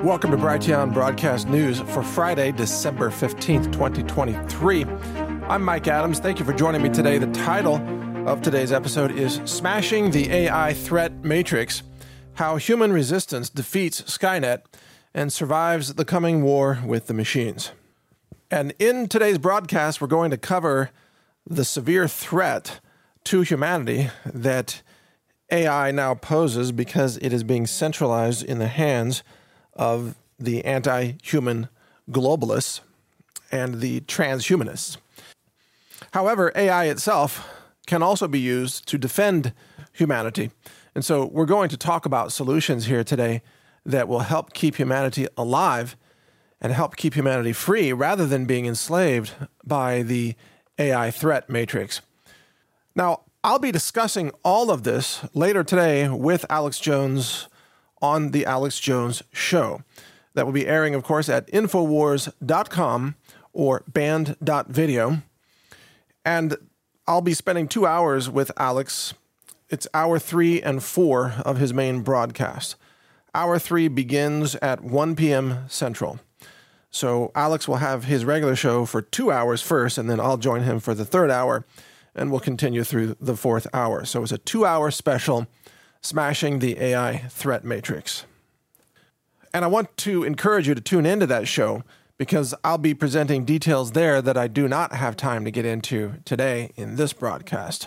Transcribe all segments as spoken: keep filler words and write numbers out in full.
Welcome to Brighteon Broadcast News for Friday, December fifteenth, twenty twenty-three. I'm Mike Adams. Thank you for joining me today. The title of today's episode is Smashing the A I Threat Matrix, How Human Resistance Defeats Skynet and Survives the Coming War with the Machines. And in today's broadcast, we're going to cover the severe threat to humanity that A I now poses because it is being centralized in the hands of the anti-human globalists and the transhumanists. However, A I itself can also be used to defend humanity. And so we're going to talk about solutions here today that will help keep humanity alive and help keep humanity free rather than being enslaved by the A I threat matrix. Now, I'll be discussing all of this later today with Alex Jones on The Alex Jones Show. That will be airing, of course, at Infowars dot com or band dot video. And I'll be spending two hours with Alex. It's hour three and four of his main broadcast. Hour three begins at one p.m. Central. So Alex will have his regular show for two hours first, and then I'll join him for the third hour, and we'll continue through the fourth hour. So it's a two-hour special, Smashing the A I Threat Matrix. And I want to encourage you to tune into that show because I'll be presenting details there that I do not have time to get into today in this broadcast.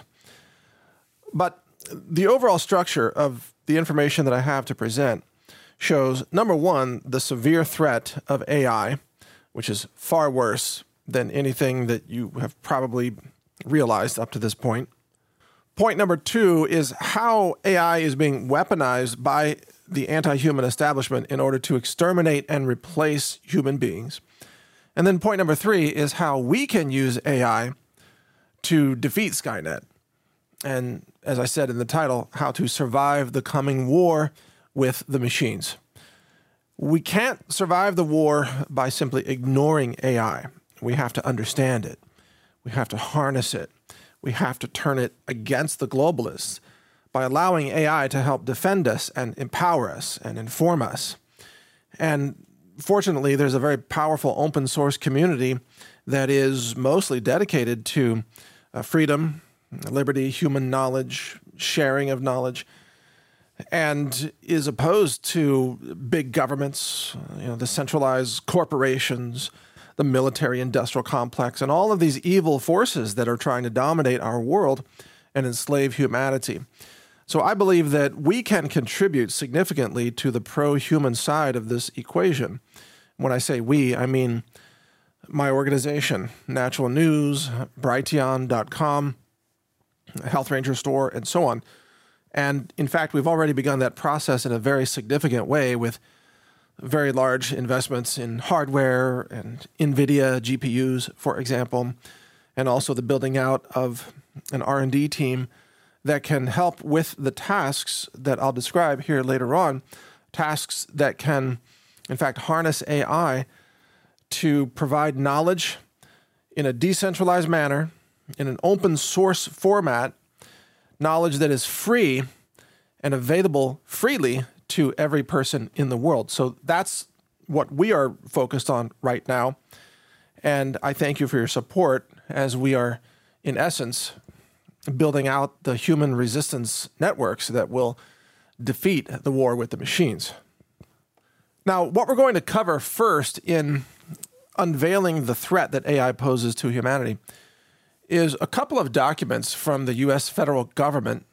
But the overall structure of the information that I have to present shows, number one, the severe threat of A I, which is far worse than anything that you have probably realized up to this point. Point number two is how A I is being weaponized by the anti-human establishment in order to exterminate and replace human beings. And then point number three is how we can use A I to defeat Skynet. And as I said in the title, how to survive the coming war with the machines. We can't survive the war by simply ignoring A I. We have to understand it. We have to harness it. We have to turn it against the globalists by allowing A I to help defend us and empower us and inform us. And fortunately, there's a very powerful open source community that is mostly dedicated to uh, freedom, liberty, human knowledge, sharing of knowledge, and is opposed to big governments, you know, the centralized corporations, the military-industrial complex, and all of these evil forces that are trying to dominate our world and enslave humanity. So I believe that we can contribute significantly to the pro-human side of this equation. When I say we, I mean my organization, Natural News, Brighteon dot com, Health Ranger Store, and so on. And in fact, we've already begun that process in a very significant way with very large investments in hardware and NVIDIA G P Us, for example, and also the building out of an R and D team that can help with the tasks that I'll describe here later on, tasks that can, in fact, harness A I to provide knowledge in a decentralized manner, in an open source format, knowledge that is free and available freely to every person in the world. So that's what we are focused on right now. And I thank you for your support as we are, in essence, building out the human resistance networks that will defeat the war with the machines. Now, what we're going to cover first in unveiling the threat that A I poses to humanity is a couple of documents from the U S federal government.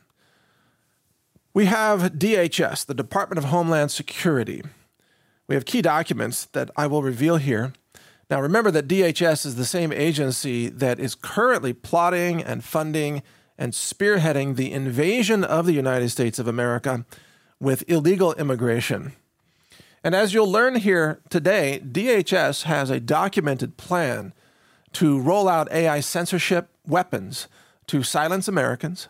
We have D H S, the Department of Homeland Security. We have key documents that I will reveal here. Now, remember that D H S is the same agency that is currently plotting and funding and spearheading the invasion of the United States of America with illegal immigration. And as you'll learn here today, D H S has a documented plan to roll out A I censorship weapons to silence Americans.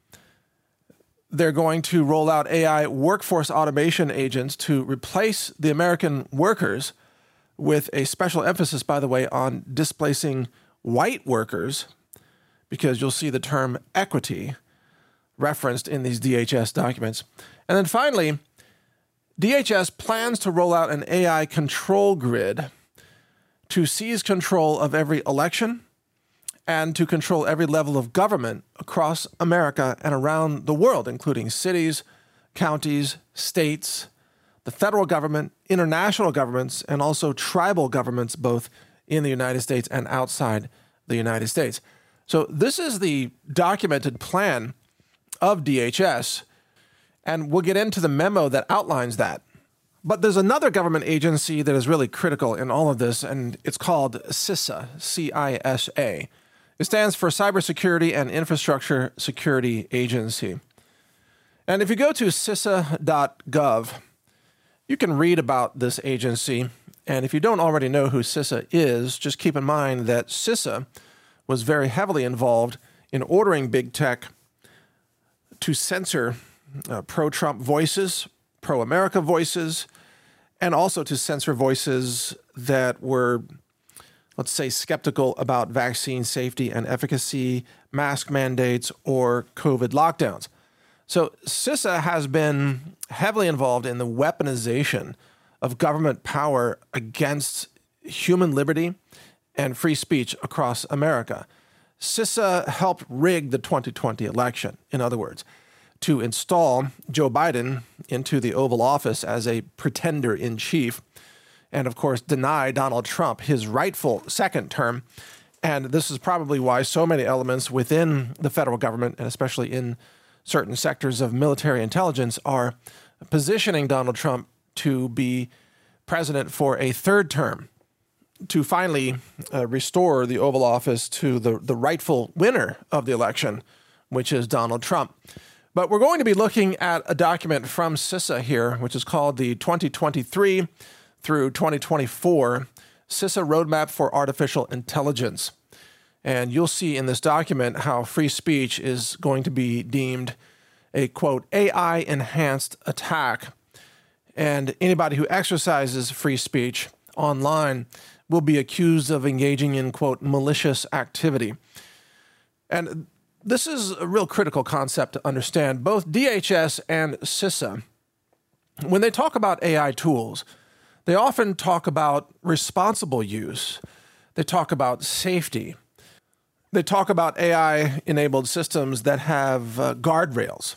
They're going to roll out A I workforce automation agents to replace the American workers with a special emphasis, by the way, on displacing white workers, because you'll see the term equity referenced in these D H S documents. And then finally, D H S plans to roll out an A I control grid to seize control of every election and to control every level of government across America and around the world, including cities, counties, states, the federal government, international governments, and also tribal governments, both in the United States and outside the United States. So this is the documented plan of D H S, and we'll get into the memo that outlines that. But there's another government agency that is really critical in all of this, and it's called CISA, C I S A. It stands for Cybersecurity and Infrastructure Security Agency. And if you go to C I S A dot gov, you can read about this agency. And if you don't already know who CISA is, just keep in mind that CISA was very heavily involved in ordering big tech to censor uh, pro-Trump voices, pro-America voices, and also to censor voices that were, let's say, skeptical about vaccine safety and efficacy, mask mandates, or COVID lockdowns. So CISA has been heavily involved in the weaponization of government power against human liberty and free speech across America. CISA helped rig the twenty twenty election, in other words, to install Joe Biden into the Oval Office as a pretender-in-chief, and of course deny Donald Trump his rightful second term. And this is probably why so many elements within the federal government, and especially in certain sectors of military intelligence, are positioning Donald Trump to be president for a third term, to finally uh, restore the Oval Office to the, the rightful winner of the election, which is Donald Trump. But we're going to be looking at a document from CISA here, which is called the twenty twenty-three through twenty twenty-four CISA Roadmap for Artificial Intelligence. And you'll see in this document how free speech is going to be deemed a, quote, A I-enhanced attack. And anybody who exercises free speech online will be accused of engaging in, quote, malicious activity. And this is a real critical concept to understand. Both D H S and CISA, when they talk about A I tools, they often talk about responsible use. They talk about safety. They talk about A I-enabled systems that have uh, guardrails.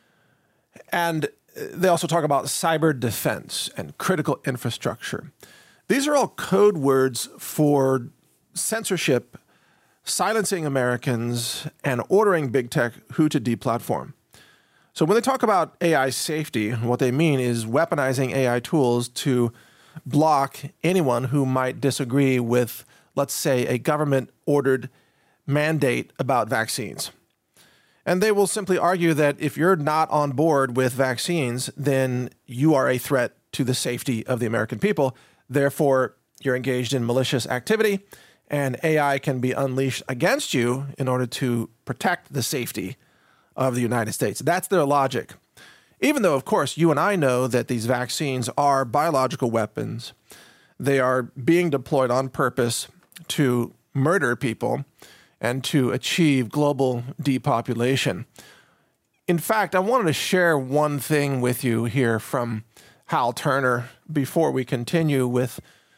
And they also talk about cyber defense and critical infrastructure. These are all code words for censorship, silencing Americans, and ordering big tech who to deplatform. So when they talk about A I safety, what they mean is weaponizing A I tools to block anyone who might disagree with, let's say, a government-ordered mandate about vaccines. And they will simply argue that if you're not on board with vaccines, then you are a threat to the safety of the American people. Therefore, you're engaged in malicious activity, and A I can be unleashed against you in order to protect the safety of the United States. That's their logic. Even though, of course, you and I know that these vaccines are biological weapons. They are being deployed on purpose to murder people and to achieve global depopulation. In fact, I wanted to share one thing with you here from Hal Turner before we continue with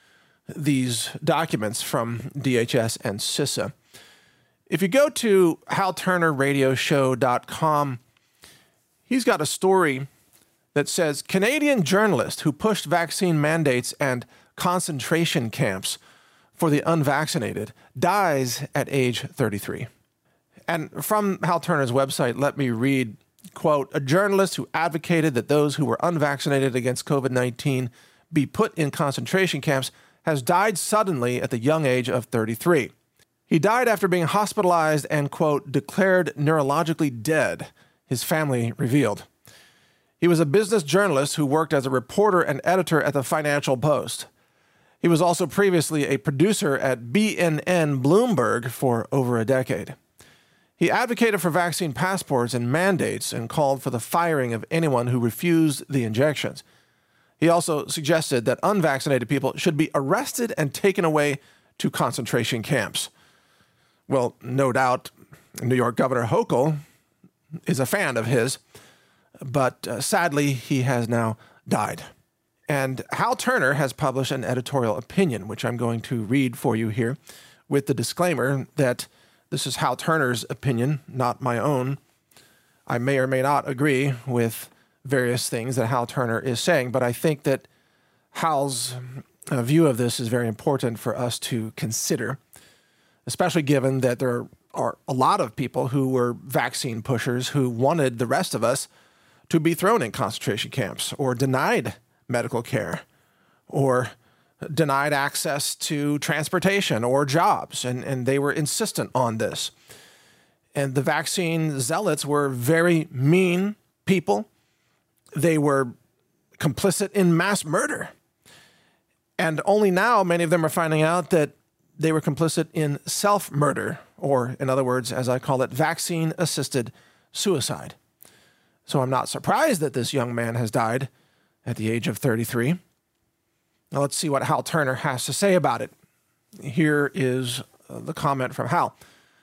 these documents from D H S and CISA. If you go to hal turner radio show dot com, he's got a story that says, Canadian journalist who pushed vaccine mandates and concentration camps for the unvaccinated dies at age thirty-three. And from Hal Turner's website, let me read, quote, a journalist who advocated that those who were unvaccinated against COVID nineteen be put in concentration camps has died suddenly at the young age of thirty-three. He died after being hospitalized and, quote, declared neurologically dead, his family revealed. He was a business journalist who worked as a reporter and editor at the Financial Post. He was also previously a producer at B N N Bloomberg for over a decade. He advocated for vaccine passports and mandates and called for the firing of anyone who refused the injections. He also suggested that unvaccinated people should be arrested and taken away to concentration camps. Well, no doubt New York Governor Hochul is a fan of his, but uh, sadly he has now died. And Hal Turner has published an editorial opinion, which I'm going to read for you here, with the disclaimer that this is Hal Turner's opinion, not my own. I may or may not agree with various things that Hal Turner is saying, but I think that Hal's uh, view of this is very important for us to consider, especially given that there are a lot of people who were vaccine pushers who wanted the rest of us to be thrown in concentration camps or denied medical care or denied access to transportation or jobs, and, and they were insistent on this. And the vaccine zealots were very mean people. They were complicit in mass murder. And only now many of them are finding out that they were complicit in self-murder, or in other words, as I call it, vaccine-assisted suicide. So I'm not surprised that this young man has died at the age of thirty-three. Now let's see what Hal Turner has to say about it. Here is the comment from Hal.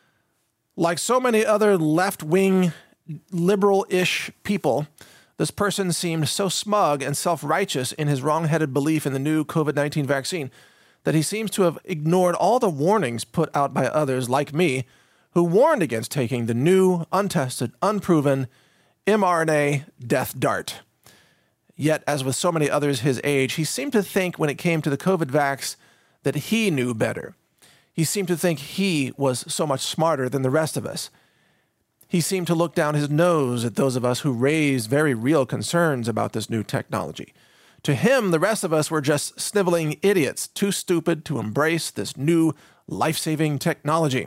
Like so many other left-wing, liberal-ish people, this person seemed so smug and self-righteous in his wrong-headed belief in the new COVID nineteen vaccine that he seems to have ignored all the warnings put out by others like me who warned against taking the new, untested, unproven mRNA death dart. Yet, as with so many others his age, he seemed to think when it came to the COVID vax that he knew better. He seemed to think he was so much smarter than the rest of us. He seemed to look down his nose at those of us who raised very real concerns about this new technology. To him, the rest of us were just sniveling idiots, too stupid to embrace this new life-saving technology.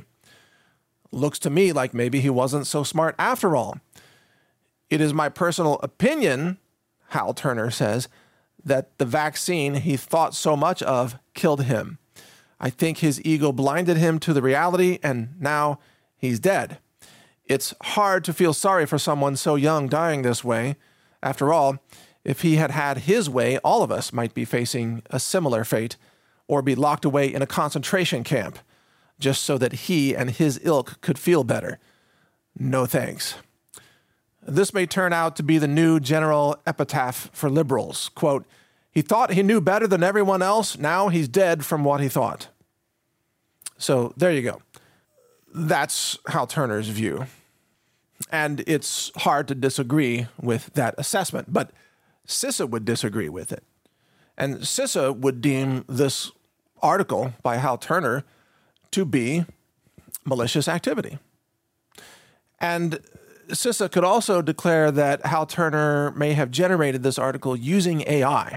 Looks to me like maybe he wasn't so smart after all. It is my personal opinion, Hal Turner says, that the vaccine he thought so much of killed him. I think his ego blinded him to the reality, and now he's dead. It's hard to feel sorry for someone so young dying this way. After all, if he had had his way, all of us might be facing a similar fate or be locked away in a concentration camp just so that he and his ilk could feel better. No thanks. This may turn out to be the new general epitaph for liberals. Quote, he thought he knew better than everyone else. Now he's dead from what he thought. So there you go. That's Hal Turner's view. And it's hard to disagree with that assessment, but CISA would disagree with it. And CISA would deem this article by Hal Turner to be malicious activity. And CISA could also declare that Hal Turner may have generated this article using A I.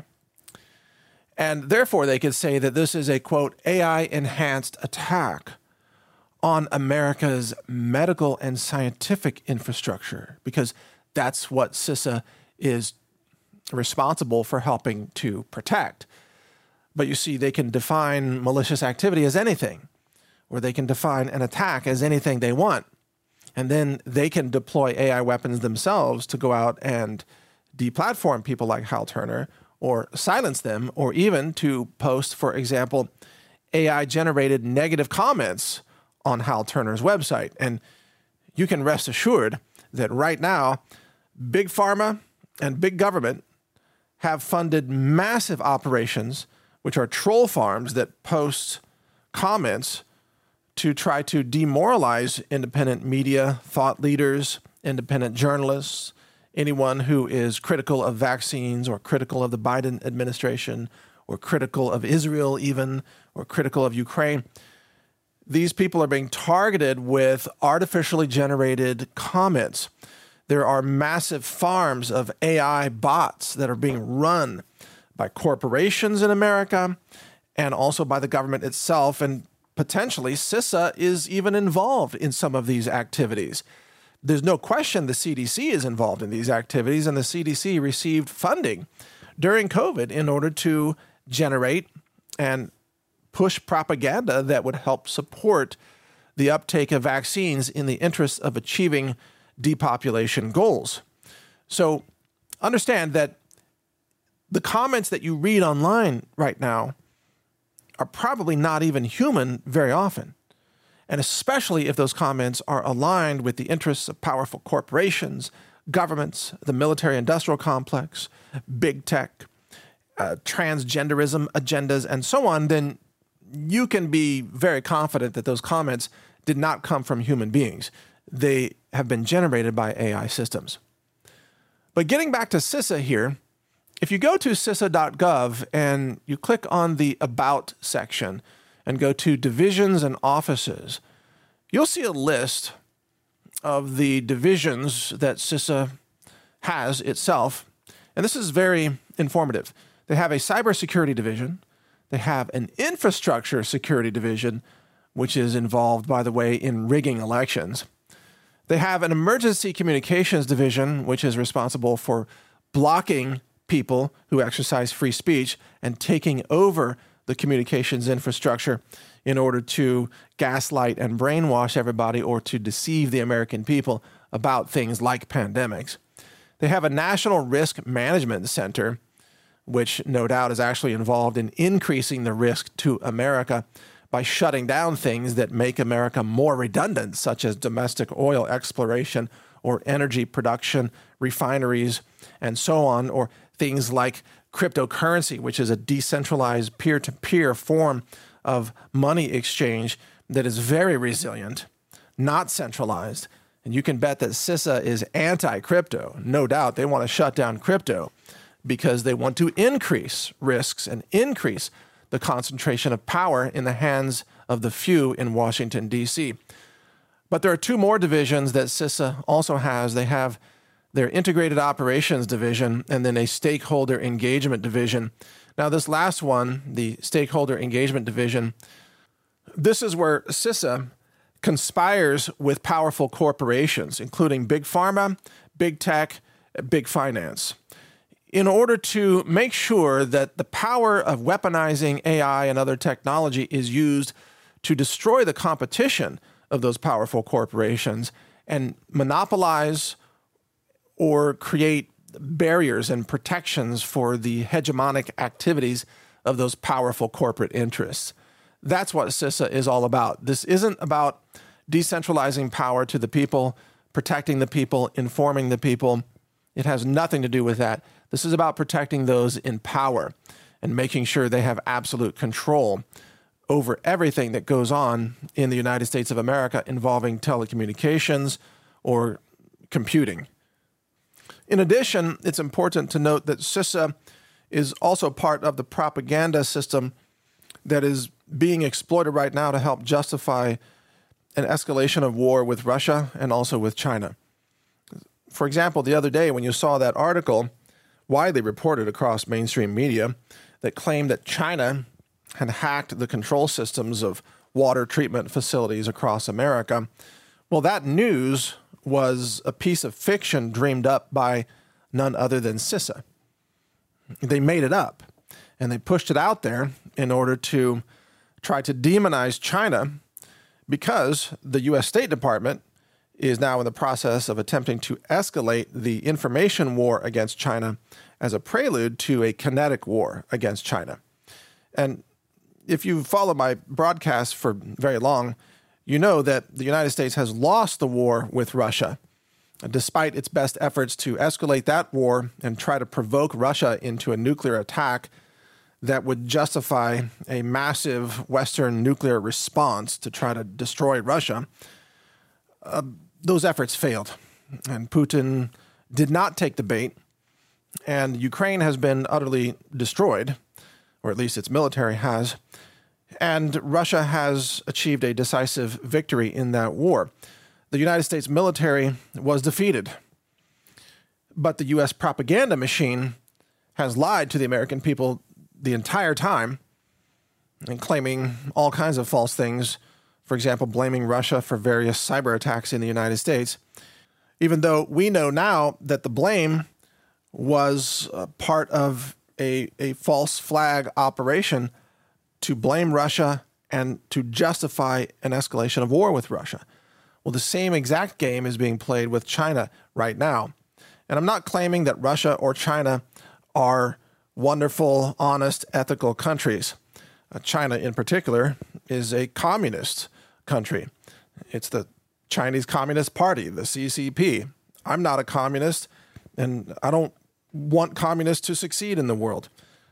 And therefore, they could say that this is a, quote, A I-enhanced attack on America's medical and scientific infrastructure, because that's what CISA is responsible for helping to protect. But you see, they can define malicious activity as anything, or they can define an attack as anything they want. And then they can deploy A I weapons themselves to go out and deplatform people like Hal Turner, or silence them, or even to post, for example, A I-generated negative comments on Hal Turner's website. And you can rest assured that right now, Big Pharma and Big Government have funded massive operations, which are troll farms that post comments to try to demoralize independent media, thought leaders, independent journalists, anyone who is critical of vaccines or critical of the Biden administration or critical of Israel even, or critical of Ukraine. These people are being targeted with artificially generated comments. There are massive farms of A I bots that are being run by corporations in America and also by the government itself. And potentially CISA is even involved in some of these activities. There's no question the C D C is involved in these activities, and the C D C received funding during COVID in order to generate and push propaganda that would help support the uptake of vaccines in the interest of achieving depopulation goals. So understand that the comments that you read online right now are probably not even human very often. And especially if those comments are aligned with the interests of powerful corporations, governments, the military-industrial complex, big tech, uh, transgenderism agendas, and so on, then you can be very confident that those comments did not come from human beings. They have been generated by A I systems. But getting back to CISA here, if you go to C I S A dot gov and you click on the About section and go to Divisions and Offices, you'll see a list of the divisions that CISA has itself. And this is very informative. They have a cybersecurity division. They have an infrastructure security division, which is involved, by the way, in rigging elections. They have an emergency communications division, which is responsible for blocking people who exercise free speech and taking over the communications infrastructure in order to gaslight and brainwash everybody or to deceive the American people about things like pandemics. They have a National Risk Management Center, which no doubt is actually involved in increasing the risk to America by shutting down things that make America more redundant, such as domestic oil exploration or energy production, refineries, and so on, or things like cryptocurrency, which is a decentralized peer-to-peer form of money exchange that is very resilient, not centralized. And you can bet that CISA is anti-crypto. No doubt they want to shut down crypto because they want to increase risks and increase the concentration of power in the hands of the few in Washington, D C. But there are two more divisions that CISA also has. They have their Integrated Operations Division and then a Stakeholder Engagement Division. Now, this last one, the Stakeholder Engagement Division, this is where CISA conspires with powerful corporations, including big pharma, big tech, big finance, in order to make sure that the power of weaponizing A I and other technology is used to destroy the competition of those powerful corporations and monopolize or create barriers and protections for the hegemonic activities of those powerful corporate interests. That's what CISA is all about. This isn't about decentralizing power to the people, protecting the people, informing the people. It has nothing to do with that. This is about protecting those in power and making sure they have absolute control over everything that goes on in the United States of America involving telecommunications or computing. In addition, it's important to note that CISA is also part of the propaganda system that is being exploited right now to help justify an escalation of war with Russia and also with China. For example, the other day when you saw that article widely reported across mainstream media that claimed that China had hacked the control systems of water treatment facilities across America, well, that news was a piece of fiction dreamed up by none other than CISA. They made it up, and they pushed it out there in order to try to demonize China because the U S State Department is now in the process of attempting to escalate the information war against China as a prelude to a kinetic war against China. And if you follow my broadcast for very long, you know that the United States has lost the war with Russia, despite its best efforts to escalate that war and try to provoke Russia into a nuclear attack that would justify a massive Western nuclear response to try to destroy Russia. Uh, those efforts failed, and Putin did not take the bait, and Ukraine has been utterly destroyed, or at least its military has, and Russia has achieved a decisive victory in that war. The United States military was defeated, but the U S propaganda machine has lied to the American people the entire time and claiming all kinds of false things. For example, blaming Russia for various cyber attacks in the United States, even though we know now that the blame was uh, part of a, a false flag operation to blame Russia and to justify an escalation of war with Russia. Well, the same exact game is being played with China right now. And I'm not claiming that Russia or China are wonderful, honest, ethical countries. Uh, China, in particular, is a communist country. It's the Chinese Communist Party, the C C P. I'm not a communist, and I don't want communists to succeed in the world.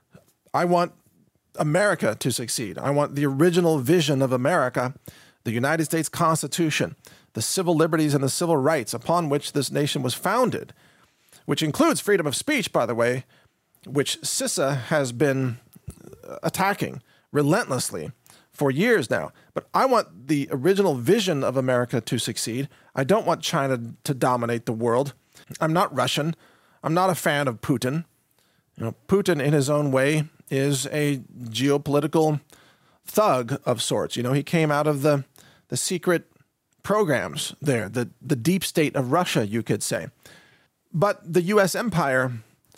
I want America to succeed. I want the original vision of America, the United States Constitution, the civil liberties and the civil rights upon which this nation was founded, which includes freedom of speech, by the way, which CISA has been attacking relentlessly for years now. But I want the original vision of America to succeed. I don't want China to dominate the world. I'm not Russian. I'm not a fan of Putin. You know, Putin, in his own way, is a geopolitical thug of sorts. You know, he came out of the, the secret programs there, the, the deep state of Russia, you could say. But the U S empire,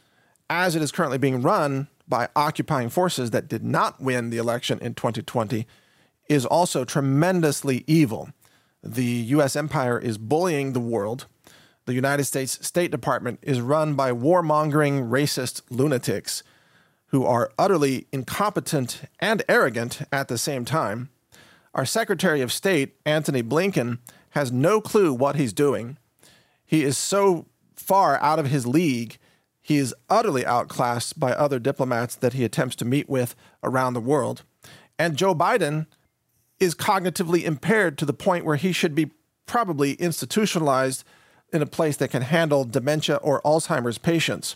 as it is currently being run by occupying forces that did not win the election in twenty twenty, is also tremendously evil. The U S empire is bullying the world. The United States State Department is run by warmongering racist lunatics who are utterly incompetent and arrogant at the same time. Our Secretary of State, Antony Blinken, has no clue what he's doing. He is so far out of his league. He is utterly outclassed by other diplomats that he attempts to meet with around the world. And Joe Biden is cognitively impaired to the point where he should be probably institutionalized in a place that can handle dementia or Alzheimer's patients.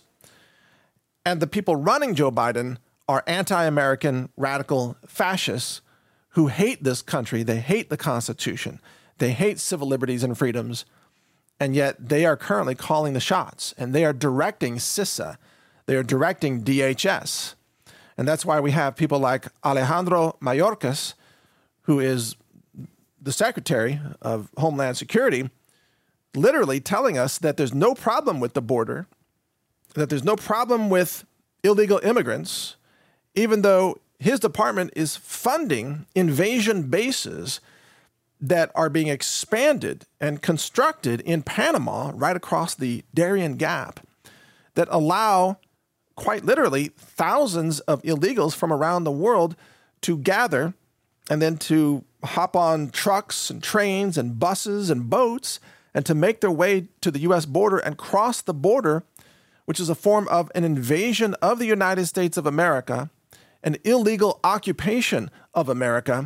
And the people running Joe Biden are anti-American radical fascists who hate this country. They hate the Constitution. They hate civil liberties and freedoms. And yet they are currently calling the shots, and they are directing CISA. They are directing D H S. And that's why we have people like Alejandro Mayorkas, who is the Secretary of Homeland Security, literally telling us that there's no problem with the border, that there's no problem with illegal immigrants, even though his department is funding invasion bases that are being expanded and constructed in Panama right across the Darien Gap that allow, quite literally, thousands of illegals from around the world to gather and then to hop on trucks and trains and buses and boats and to make their way to the U S border and cross the border, which is a form of an invasion of the United States of America, an illegal occupation of America.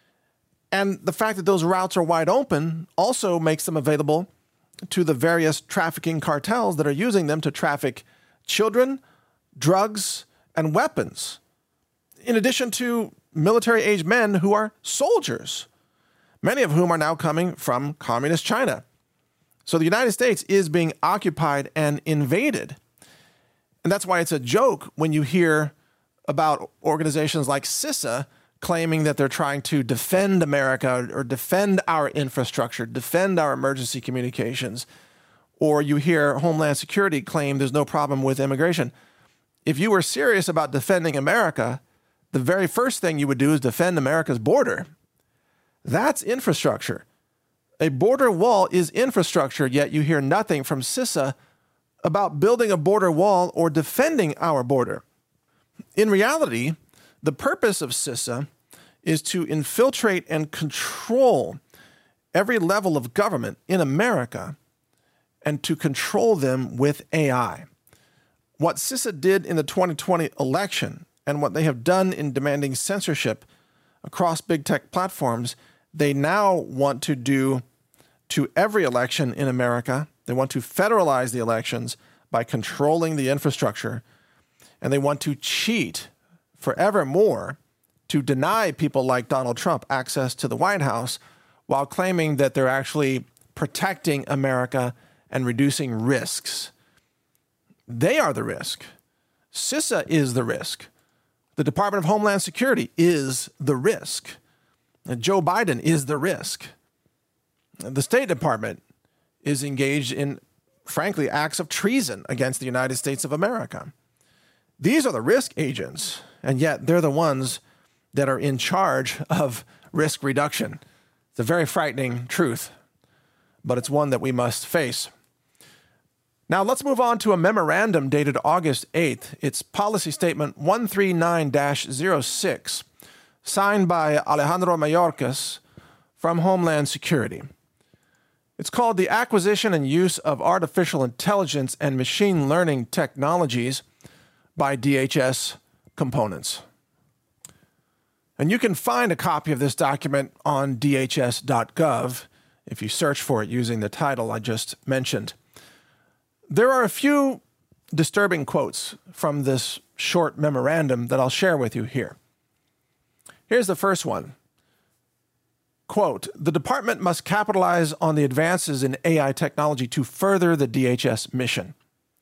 And the fact that those routes are wide open also makes them available to the various trafficking cartels that are using them to traffic children, drugs, and weapons, in addition to military-aged men who are soldiers, many of whom are now coming from communist China. So the United States is being occupied and invaded. And that's why it's a joke when you hear about organizations like CISA claiming that they're trying to defend America or defend our infrastructure, defend our emergency communications, or you hear Homeland Security claim there's no problem with immigration. If you were serious about defending America, the very first thing you would do is defend America's border. That's infrastructure. A border wall is infrastructure, yet you hear nothing from CISA about building a border wall or defending our border. In reality, the purpose of CISA is to infiltrate and control every level of government in America and to control them with A I. What CISA did in the twenty twenty election and what they have done in demanding censorship across big tech platforms, they now want to do to every election in America. They want to federalize the elections by controlling the infrastructure, and they want to cheat forevermore to deny people like Donald Trump access to the White House while claiming that they're actually protecting America and reducing risks. They are the risk. CISA is the risk. The Department of Homeland Security is the risk. And Joe Biden is the risk. The State Department is engaged in, frankly, acts of treason against the United States of America. These are the risk agents, and yet they're the ones that are in charge of risk reduction. It's a very frightening truth, but it's one that we must face. Now let's move on to a memorandum dated August eighth. It's policy statement one three nine dash zero six, signed by Alejandro Mayorkas from Homeland Security. It's called the Acquisition and Use of Artificial Intelligence and Machine Learning Technologies by D H S Components. And you can find a copy of this document on D H S dot gov if you search for it using the title I just mentioned. There are a few disturbing quotes from this short memorandum that I'll share with you here. Here's the first one. Quote, the department must capitalize on the advances in A I technology to further the D H S mission.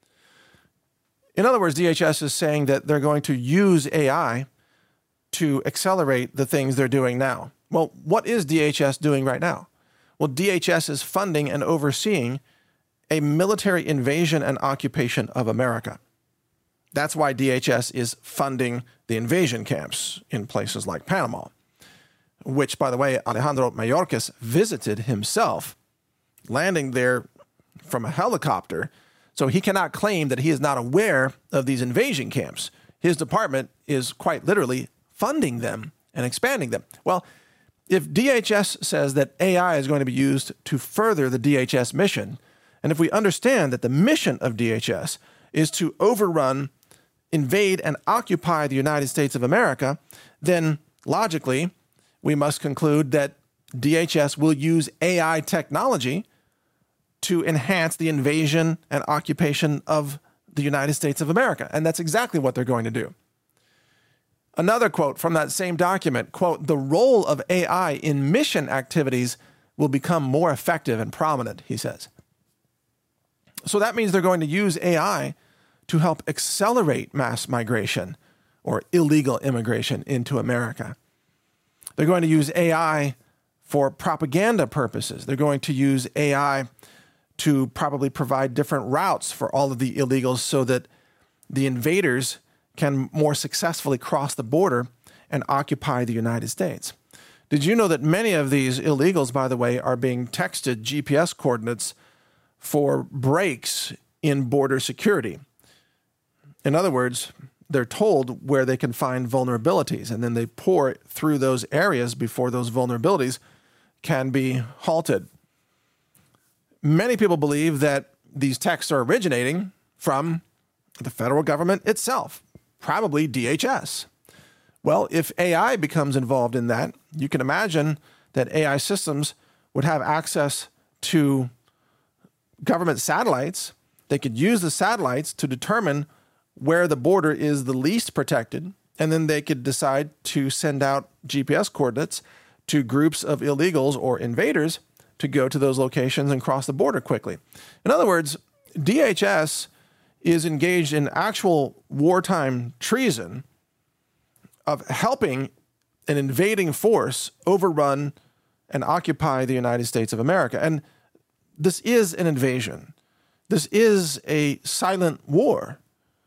In other words, D H S is saying that they're going to use A I to accelerate the things they're doing now. Well, what is D H S doing right now? Well, D H S is funding and overseeing a military invasion and occupation of America. That's why D H S is funding the invasion camps in places like Panama, which, by the way, Alejandro Mayorkas visited himself, landing there from a helicopter. So he cannot claim that he is not aware of these invasion camps. His department is quite literally funding them and expanding them. Well, if D H S says that A I is going to be used to further the D H S mission, and if we understand that the mission of D H S is to overrun, invade, and occupy the United States of America, then logically, we must conclude that D H S will use A I technology to enhance the invasion and occupation of the United States of America. And that's exactly what they're going to do. Another quote from that same document, quote, the role of A I in mission activities will become more effective and prominent, he says. So that means they're going to use A I to help accelerate mass migration or illegal immigration into America. They're going to use A I for propaganda purposes. They're going to use A I to probably provide different routes for all of the illegals so that the invaders can more successfully cross the border and occupy the United States. Did you know that many of these illegals, by the way, are being texted G P S coordinates for breaks in border security? In other words, they're told where they can find vulnerabilities, and then they pour through those areas before those vulnerabilities can be halted. Many people believe that these texts are originating from the federal government itself, probably D H S. Well, if A I becomes involved in that, you can imagine that A I systems would have access to government satellites. They could use the satellites to determine where the border is the least protected, and then they could decide to send out G P S coordinates to groups of illegals or invaders to go to those locations and cross the border quickly. In other words, D H S is engaged in actual wartime treason of helping an invading force overrun and occupy the United States of America. And this is an invasion. This is a silent war.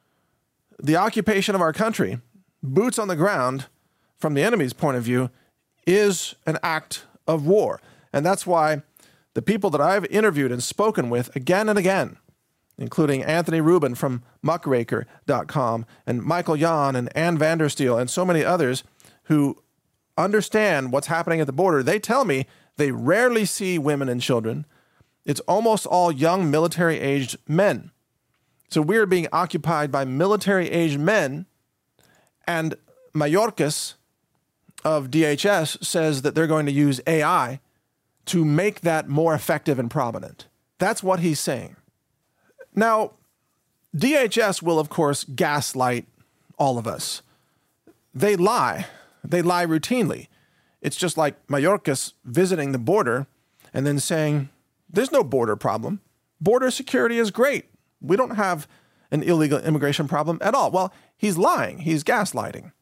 The occupation of our country, boots on the ground, from the enemy's point of view, is an act of war. And that's why the people that I've interviewed and spoken with again and again, including Anthony Rubin from muckraker dot com and Michael Yon and Ann Vandersteel and so many others who understand what's happening at the border, they tell me they rarely see women and children. It's almost all young military-aged men. So we're being occupied by military-aged men, and Mayorkas of D H S says that they're going to use A I to make that more effective and prominent. That's what he's saying. Now, D H S will, of course, gaslight all of us. They lie. They lie routinely. It's just like Mayorkas visiting the border and then saying, there's no border problem. Border security is great. We don't have an illegal immigration problem at all. Well, he's lying. He's gaslighting.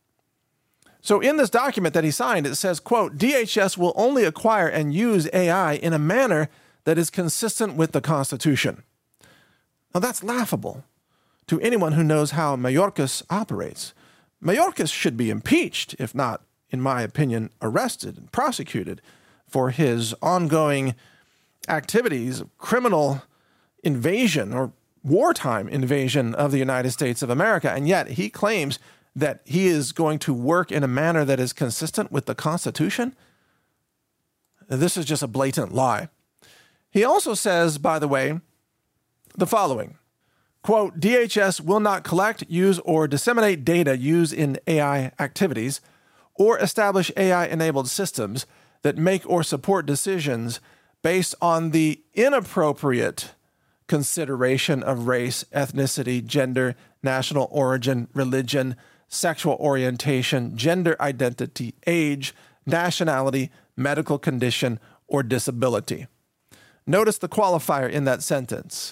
So in this document that he signed, it says, quote, D H S will only acquire and use A I in a manner that is consistent with the Constitution. Now, that's laughable to anyone who knows how Mayorkas operates. Mayorkas should be impeached, if not, in my opinion, arrested and prosecuted for his ongoing activities of criminal invasion or wartime invasion of the United States of America. And yet he claims that he is going to work in a manner that is consistent with the Constitution. This is just a blatant lie. He also says, by the way, the following, quote, D H S will not collect, use, or disseminate data used in A I activities or establish A I-enabled systems that make or support decisions based on the inappropriate consideration of race, ethnicity, gender, national origin, religion, sexual orientation, gender identity, age, nationality, medical condition, or disability. Notice the qualifier in that sentence.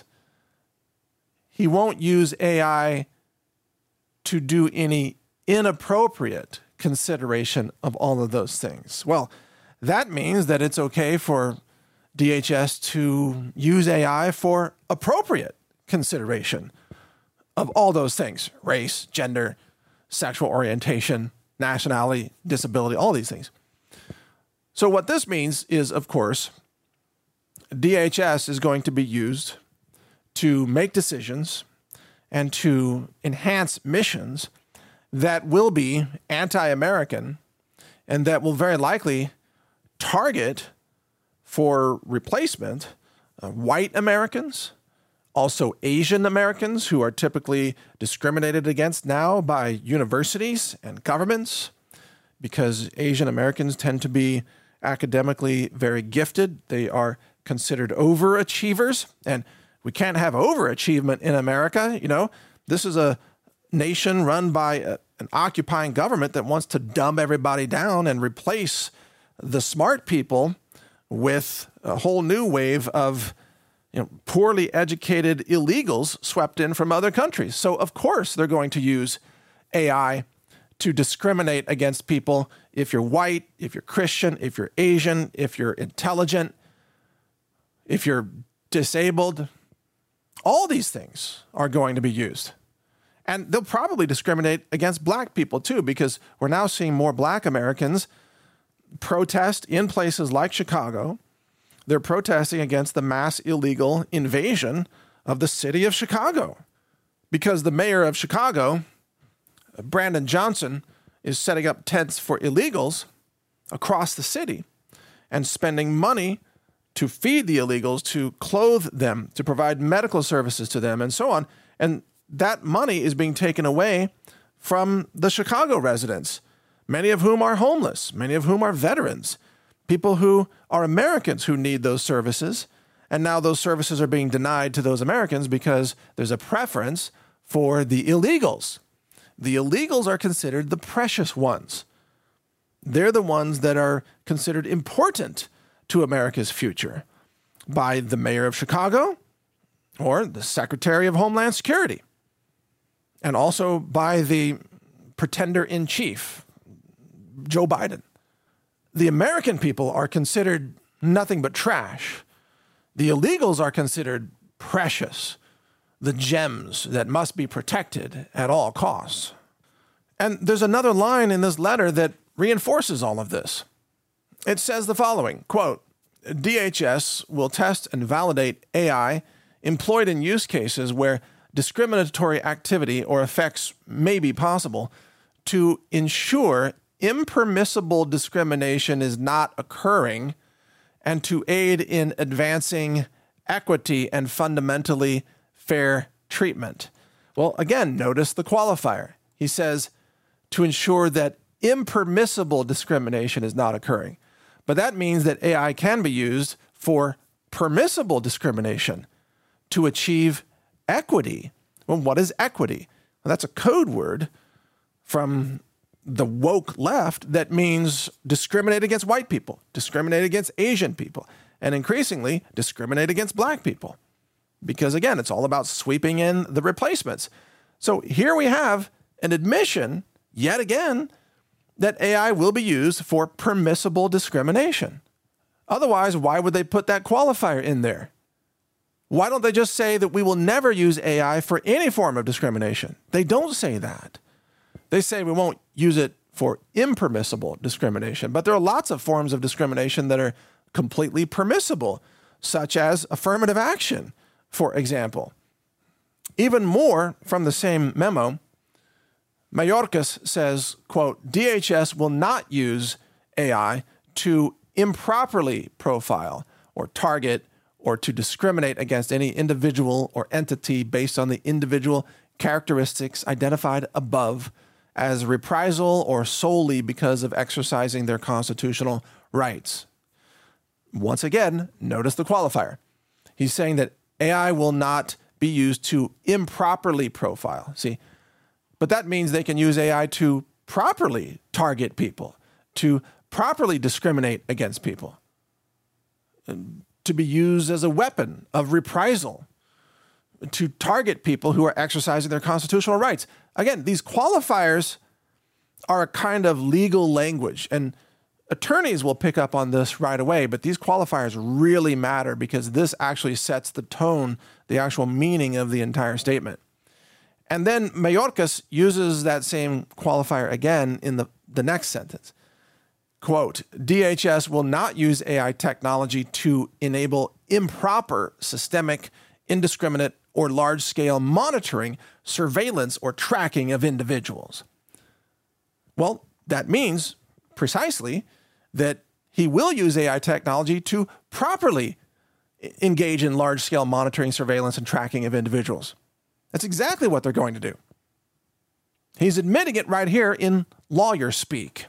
He won't use A I to do any inappropriate consideration of all of those things. Well, that means that it's okay for D H S to use A I for appropriate consideration of all those things: race, gender, sexual orientation, nationality, disability, all these things. So what this means is, of course, D H S is going to be used to make decisions and to enhance missions that will be anti-American and that will very likely target for replacement uh, white Americans, also Asian Americans who are typically discriminated against now by universities and governments because Asian Americans tend to be academically very gifted. They are considered overachievers, and we can't have overachievement in America. You know, this is a nation run by a, an occupying government that wants to dumb everybody down and replace the smart people with a whole new wave of, you know, poorly educated illegals swept in from other countries. So, of course, they're going to use A I to discriminate against people if you're white, if you're Christian, if you're Asian, if you're intelligent, if you're disabled. All these things are going to be used. And they'll probably discriminate against black people too, because we're now seeing more black Americans protest in places like Chicago. They're protesting against the mass illegal invasion of the city of Chicago because the mayor of Chicago, Brandon Johnson, is setting up tents for illegals across the city and spending money to feed the illegals, to clothe them, to provide medical services to them, and so on. And that money is being taken away from the Chicago residents, many of whom are homeless, many of whom are veterans, people who are Americans who need those services. And now those services are being denied to those Americans because there's a preference for the illegals. The illegals are considered the precious ones. They're the ones that are considered important to America's future by the mayor of Chicago or the Secretary of Homeland Security, and also by the pretender-in-chief, Joe Biden. The American people are considered nothing but trash. The illegals are considered precious, the gems that must be protected at all costs. And there's another line in this letter that reinforces all of this. It says the following, quote, D H S will test and validate A I employed in use cases where discriminatory activity or effects may be possible to ensure impermissible discrimination is not occurring and to aid in advancing equity and fundamentally fair treatment. Well, again, notice the qualifier. He says to ensure that impermissible discrimination is not occurring. But that means that A I can be used for permissible discrimination to achieve equity. Well, what is equity? Well, that's a code word from the woke left that means discriminate against white people, discriminate against Asian people, and increasingly discriminate against black people. Because again, it's all about sweeping in the replacements. So here we have an admission, yet again, that A I will be used for permissible discrimination. Otherwise, why would they put that qualifier in there? Why don't they just say that we will never use A I for any form of discrimination? They don't say that. They say we won't use it for impermissible discrimination, but there are lots of forms of discrimination that are completely permissible, such as affirmative action, for example. Even more from the same memo, Mayorkas says, quote, D H S will not use A I to improperly profile or target or to discriminate against any individual or entity based on the individual characteristics identified above as reprisal or solely because of exercising their constitutional rights. Once again, notice the qualifier. He's saying that A I will not be used to improperly profile. See, but that means they can use A I to properly target people, to properly discriminate against people, to be used as a weapon of reprisal, to target people who are exercising their constitutional rights. Again, these qualifiers are a kind of legal language, and attorneys will pick up on this right away, but these qualifiers really matter because this actually sets the tone, the actual meaning of the entire statement. And then Mayorkas uses that same qualifier again in the, the next sentence. Quote, D H S will not use A I technology to enable improper, systemic, indiscriminate, or large-scale monitoring, surveillance, or tracking of individuals. Well, that means precisely that he will use A I technology to properly engage in large-scale monitoring, surveillance, and tracking of individuals. That's exactly what they're going to do. He's admitting it right here in lawyer speak.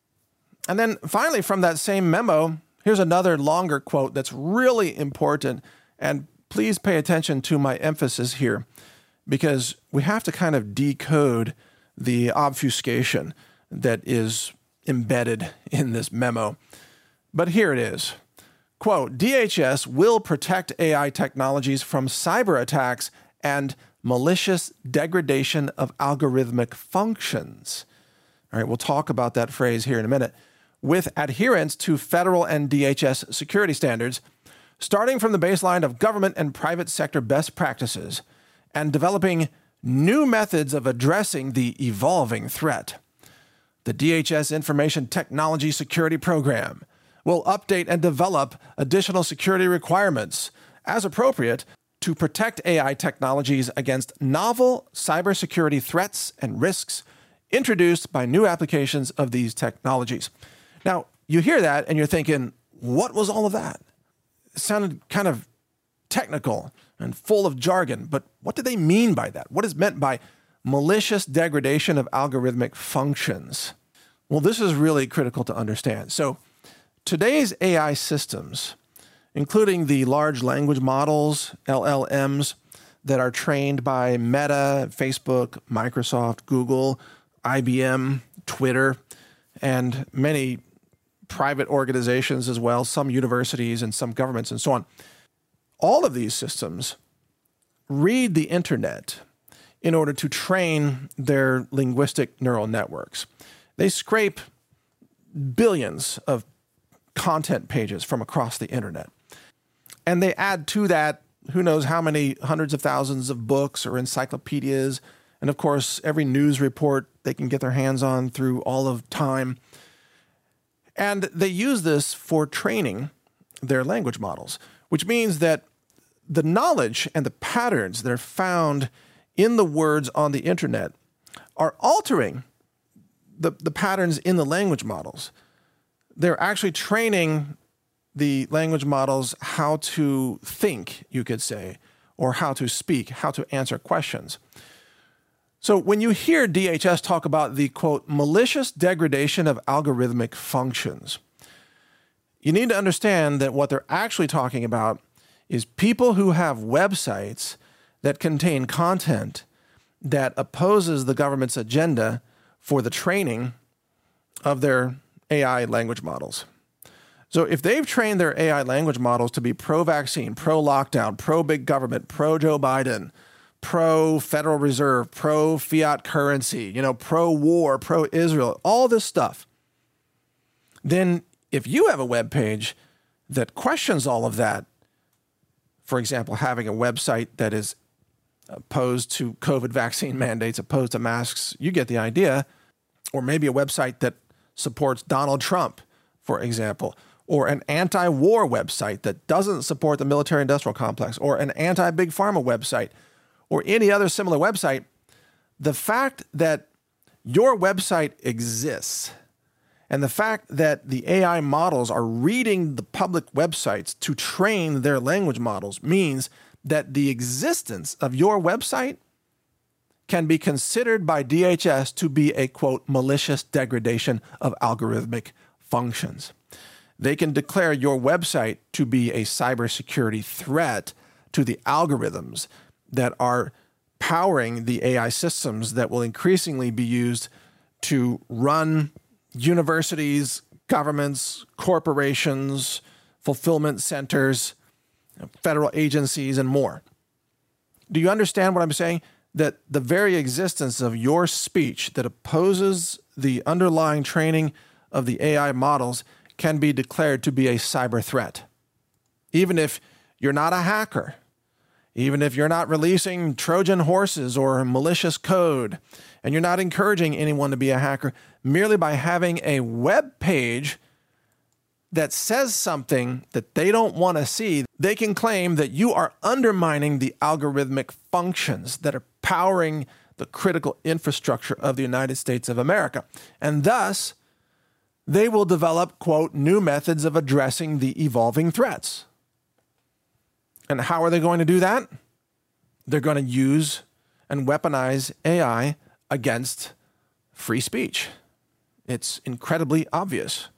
And then finally, from that same memo, here's another longer quote that's really important. And please pay attention to my emphasis here, because we have to kind of decode the obfuscation that is embedded in this memo. But here it is. Quote, D H S will protect A I technologies from cyber attacks and malicious degradation of algorithmic functions. All right, we'll talk about that phrase here in a minute. With adherence to federal and D H S security standards, starting from the baseline of government and private sector best practices, and developing new methods of addressing the evolving threat. The D H S Information Technology Security Program will update and develop additional security requirements as appropriate to protect A I technologies against novel cybersecurity threats and risks introduced by new applications of these technologies. Now, you hear that and you're thinking, what was all of that? It sounded kind of technical and full of jargon, but what do they mean by that? What is meant by malicious degradation of algorithmic functions? Well, this is really critical to understand. So today's A I systems, including the large language models, L L Ms, that are trained by Meta, Facebook, Microsoft, Google, I B M, Twitter, and many private organizations as well, some universities and some governments and so on. All of these systems read the internet in order to train their linguistic neural networks. They scrape billions of content pages from across the internet. And they add to that, who knows how many hundreds of thousands of books or encyclopedias, and of course, every news report they can get their hands on through all of time. And they use this for training their language models, which means that the knowledge and the patterns that are found in the words on the internet are altering the, the patterns in the language models. They're actually training the language models how to think, you could say, or how to speak, how to answer questions. So when you hear D H S talk about the, quote, malicious degradation of algorithmic functions, you need to understand that what they're actually talking about is people who have websites that contain content that opposes the government's agenda for the training of their A I language models. So if they've trained their A I language models to be pro-vaccine, pro-lockdown, pro-big government, pro-Joe Biden, pro-Federal Reserve, pro-fiat currency, you know, pro-war, pro-Israel, all this stuff, then if you have a web page that questions all of that, for example, having a website that is opposed to COVID vaccine mandates, opposed to masks, you get the idea, or maybe a website that supports Donald Trump, for example, or an anti-war website that doesn't support the military-industrial complex, or an anti-big pharma website, or any other similar website, the fact that your website exists And the fact that the A I models are reading the public websites to train their language models means that the existence of your website can be considered by D H S to be a, quote, malicious degradation of algorithmic functions. They can declare your website to be a cybersecurity threat to the algorithms that are powering the A I systems that will increasingly be used to run universities, governments, corporations, fulfillment centers, federal agencies, and more. Do you understand what I'm saying? That the very existence of your speech that opposes the underlying training of the A I models can be declared to be a cyber threat. Even if you're not a hacker, even if you're not releasing Trojan horses or malicious code, and you're not encouraging anyone to be a hacker, merely by having a web page that says something that they don't want to see, they can claim that you are undermining the algorithmic functions that are powering the critical infrastructure of the United States of America. And thus, they will develop, quote, new methods of addressing the evolving threats. And how are they going to do that? They're going to use and weaponize A I against free speech. It's incredibly obvious.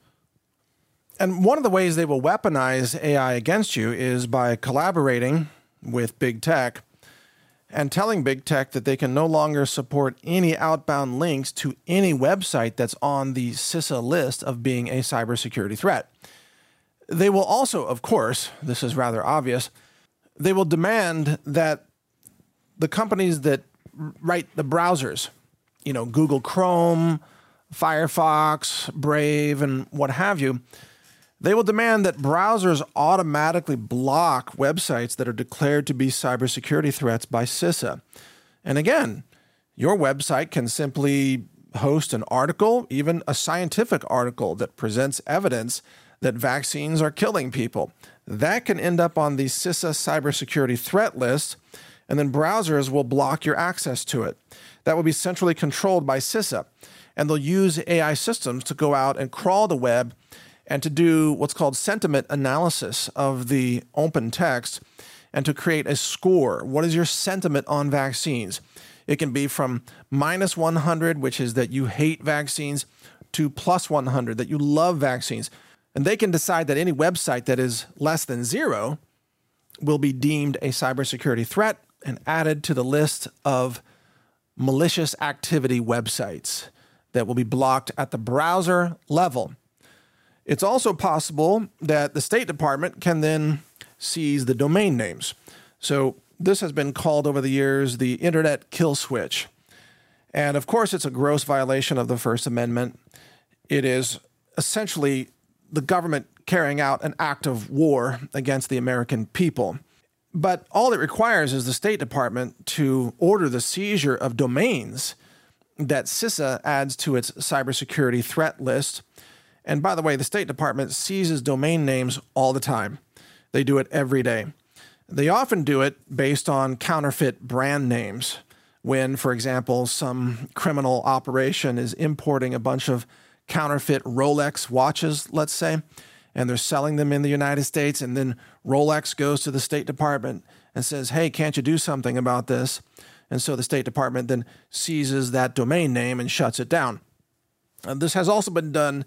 And one of the ways they will weaponize A I against you is by collaborating with big tech and telling big tech that they can no longer support any outbound links to any website that's on the CISA list of being a cybersecurity threat. They will also, of course, this is rather obvious, they will demand that the companies that write the browsers, you know, Google Chrome, Firefox, Brave, and what have you, they will demand that browsers automatically block websites that are declared to be cybersecurity threats by CISA. And again, your website can simply host an article, even a scientific article that presents evidence that vaccines are killing people. That can end up on the CISA cybersecurity threat list, and then browsers will block your access to it. That will be centrally controlled by CISA, and they'll use A I systems to go out and crawl the web and to do what's called sentiment analysis of the open text and to create a score. What is your sentiment on vaccines? It can be from minus one hundred, which is that you hate vaccines, to plus one hundred, that you love vaccines. And they can decide that any website that is less than zero will be deemed a cybersecurity threat and added to the list of malicious activity websites that will be blocked at the browser level. It's also possible that the State Department can then seize the domain names. So this has been called over the years the Internet kill switch. And of course, it's a gross violation of the First Amendment. It is essentially the government carrying out an act of war against the American people. But all it requires is the State Department to order the seizure of domains that CISA adds to its cybersecurity threat list. And by the way, the State Department seizes domain names all the time. They do it every day. They often do it based on counterfeit brand names. When, for example, some criminal operation is importing a bunch of counterfeit Rolex watches, let's say, and they're selling them in the United States, and then Rolex goes to the State Department and says, hey, can't you do something about this? And so the State Department then seizes that domain name and shuts it down. Uh, this has also been done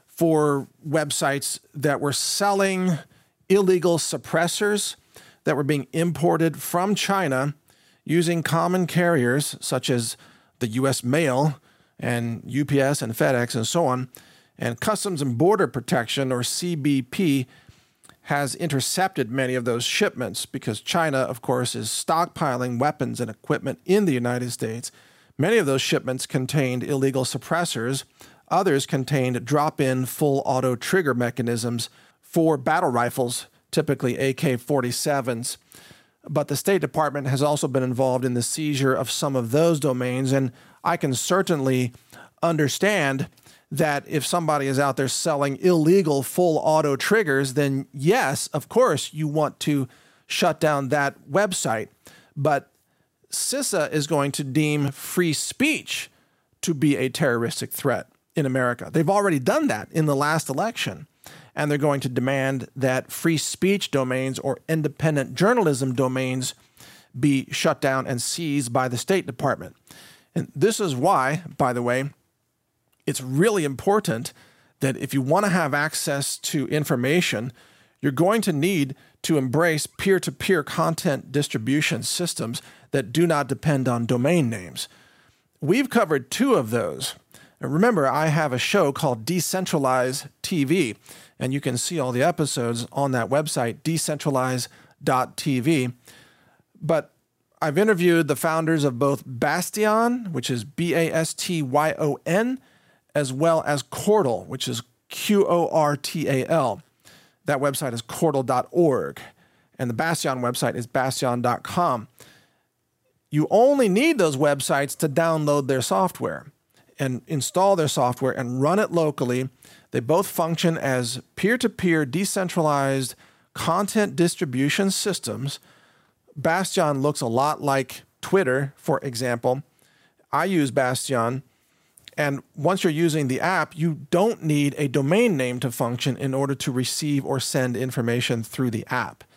for websites that were selling illegal suppressors that were being imported from China using common carriers such as the U S Mail and U P S and FedEx and so on. And Customs and Border Protection, or C B P, has intercepted many of those shipments because China, of course, is stockpiling weapons and equipment in the United States. Many of those shipments contained illegal suppressors. Others contained drop-in full auto trigger mechanisms for battle rifles, typically A K forty-sevens. But the State Department has also been involved in the seizure of some of those domains, and I can certainly understand that if somebody is out there selling illegal full auto triggers, then yes, of course, you want to shut down that website. But CISA is going to deem free speech to be a terroristic threat. in America. They've already done that in the last election, and they're going to demand that free speech domains or independent journalism domains be shut down and seized by the State Department. And this is why, by the way, it's really important that if you want to have access to information, you're going to need to embrace peer-to-peer content distribution systems that do not depend on domain names. We've covered two of those. And remember, I have a show called Decentralize T V, and you can see all the episodes on that website, decentralize dot t v. But I've interviewed the founders of both Bastion, which is B A S T Y O N, as well as Qortal, which is Q O R T A L. That website is qortal dot org, and the Bastion website is bastion dot com. You only need those websites to download their software and install their software and run it locally. They both function as peer-to-peer decentralized content distribution systems. Bastion looks a lot like Twitter, for example. I use Bastion, and once you're using the app, you don't need a domain name to function in order to receive or send information through the app.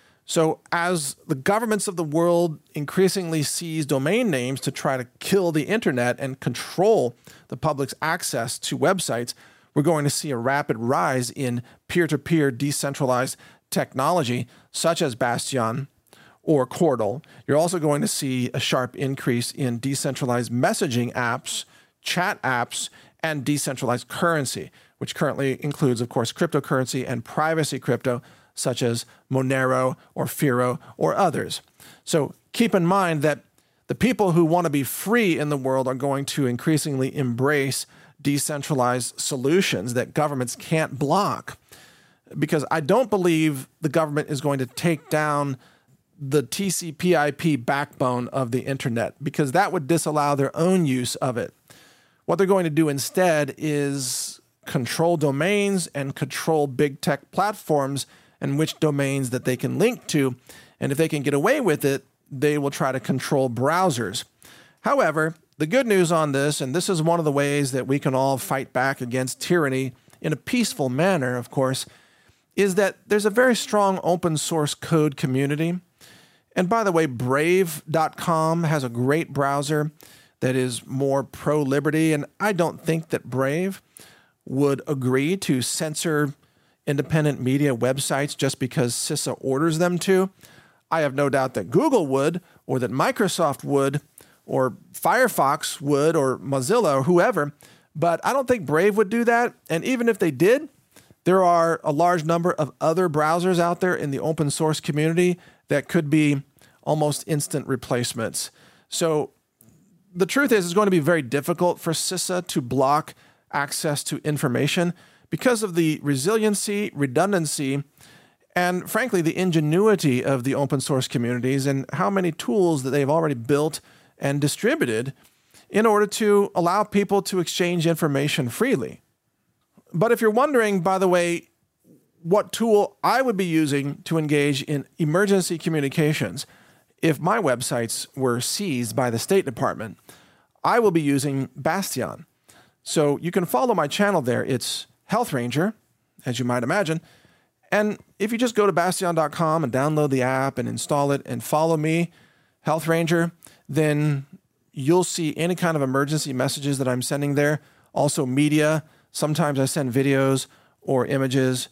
So as the governments of the world increasingly seize domain names to try to kill the internet and control the public's access to websites, we're going to see a rapid rise in peer-to-peer decentralized technology, such as Bastion or Qortal. You're also going to see a sharp increase in decentralized messaging apps, chat apps, and decentralized currency, which currently includes, of course, cryptocurrency and privacy crypto, such as Monero or Firo or others. So keep in mind that the people who want to be free in the world are going to increasingly embrace decentralized solutions that governments can't block, because I don't believe the government is going to take down the T C P I P backbone of the internet, because that would disallow their own use of it. What they're going to do instead is control domains and control big tech platforms and which domains that they can link to. And if they can get away with it, they will try to control browsers. However, the good news on this, and this is one of the ways that we can all fight back against tyranny in a peaceful manner, of course, is that there's a very strong open source code community. And by the way, brave dot com has a great browser that is more pro-liberty, and I don't think that Brave would agree to censor independent media websites just because CISA orders them to. I have no doubt that Google would, or that Microsoft would, or Firefox would, or Mozilla, or whoever, but I don't think Brave would do that. And even if they did, there are a large number of other browsers out there in the open source community that could be almost instant replacements. So the truth is, it's going to be very difficult for CISA to block access to information because of the resiliency, redundancy, and frankly, the ingenuity of the open source communities and how many tools that they've already built and distributed in order to allow people to exchange information freely. But if you're wondering, by the way, what tool I would be using to engage in emergency communications if my websites were seized by the State Department, I will be using Bastion. So you can follow my channel there. It's Health Ranger, as you might imagine. And if you just go to bastion dot com and download the app and install it and follow me, Health Ranger, then you'll see any kind of emergency messages that I'm sending there. Also media. Sometimes I send videos or images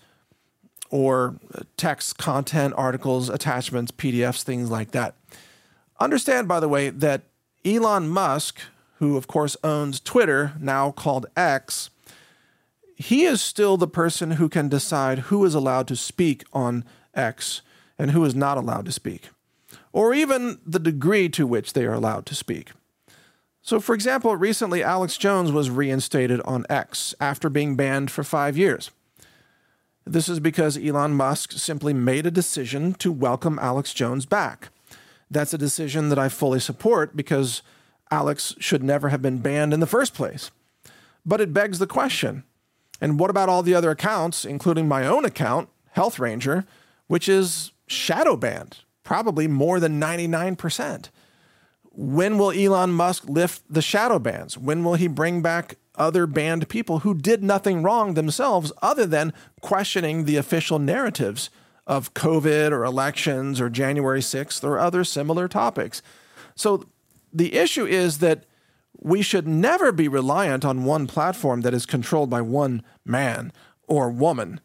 or text, content, articles, attachments, P D Fs, things like that. Understand, by the way, that Elon Musk, who of course owns Twitter, now called X, he is still the person who can decide who is allowed to speak on X and who is not allowed to speak, or even the degree to which they are allowed to speak. So, for example, recently Alex Jones was reinstated on X after being banned for five years. This is because Elon Musk simply made a decision to welcome Alex Jones back. That's a decision that I fully support because Alex should never have been banned in the first place. But it begs the question, and what about all the other accounts, including my own account, Health Ranger, which is shadow banned, probably more than ninety-nine percent? When will Elon Musk lift the shadow bans? When will he bring back other banned people who did nothing wrong themselves other than questioning the official narratives of COVID or elections or January sixth or other similar topics. So the issue is that we should never be reliant on one platform that is controlled by one man or woman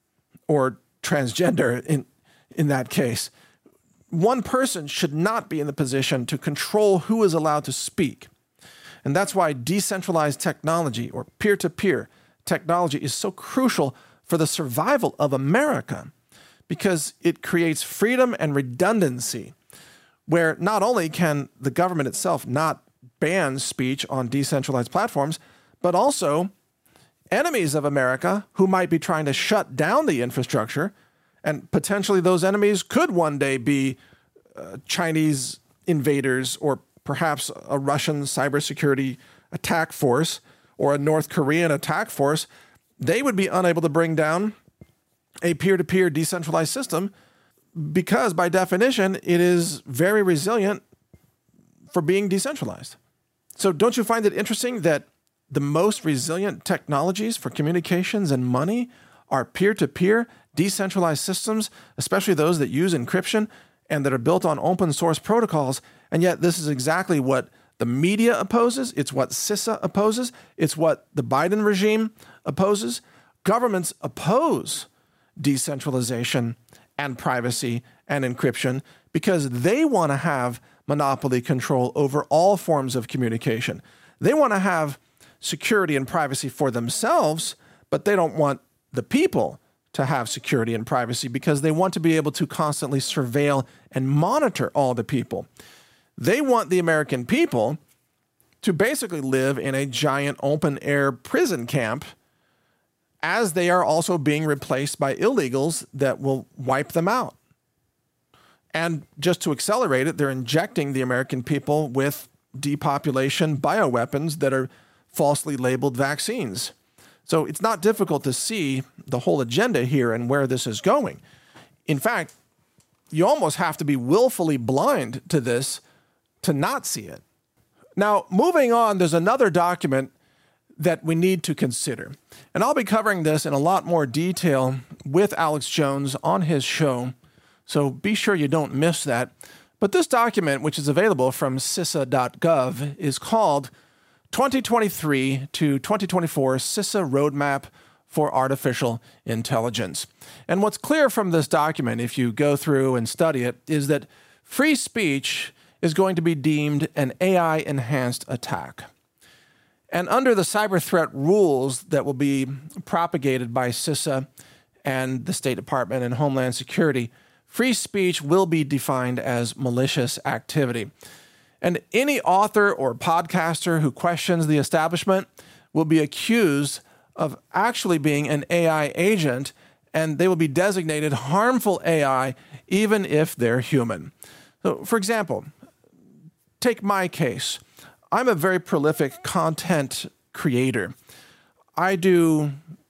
or transgender in, in that case. One person should not be in the position to control who is allowed to speak. And that's why decentralized technology or peer-to-peer technology is so crucial for the survival of America, because it creates freedom and redundancy, where not only can the government itself not ban speech on decentralized platforms, but also enemies of America who might be trying to shut down the infrastructure, and potentially those enemies could one day be uh, Chinese invaders or perhaps a Russian cybersecurity attack force or a North Korean attack force. They would be unable to bring down a peer-to-peer decentralized system because, by definition, it is very resilient for being decentralized. So don't you find it interesting that the most resilient technologies for communications and money are peer-to-peer decentralized systems, especially those that use encryption and that are built on open source protocols? And yet this is exactly what the media opposes. It's what CISA opposes. It's what the Biden regime opposes. Governments oppose decentralization and privacy and encryption because they want to have monopoly control over all forms of communication. They want to have security and privacy for themselves, but they don't want the people to have security and privacy because they want to be able to constantly surveil and monitor all the people. They want the American people to basically live in a giant open-air prison camp as they are also being replaced by illegals that will wipe them out. And just to accelerate it, they're injecting the American people with depopulation bioweapons that are falsely labeled vaccines. So it's not difficult to see the whole agenda here and where this is going. In fact, you almost have to be willfully blind to this to not see it. Now, moving on, there's another document that we need to consider. And I'll be covering this in a lot more detail with Alex Jones on his show, so be sure you don't miss that. But this document, which is available from CISA dot gov, is called twenty twenty-three to twenty twenty-four CISA Roadmap for Artificial Intelligence. And what's clear from this document, if you go through and study it, is that free speech is going to be deemed an A I-enhanced attack. And under the cyber threat rules that will be propagated by CISA and the State Department and Homeland Security, free speech will be defined as malicious activity. And any author or podcaster who questions the establishment will be accused of actually being an A I agent, and they will be designated harmful A I even if they're human. So, for example, take my case. I'm a very prolific content creator. I do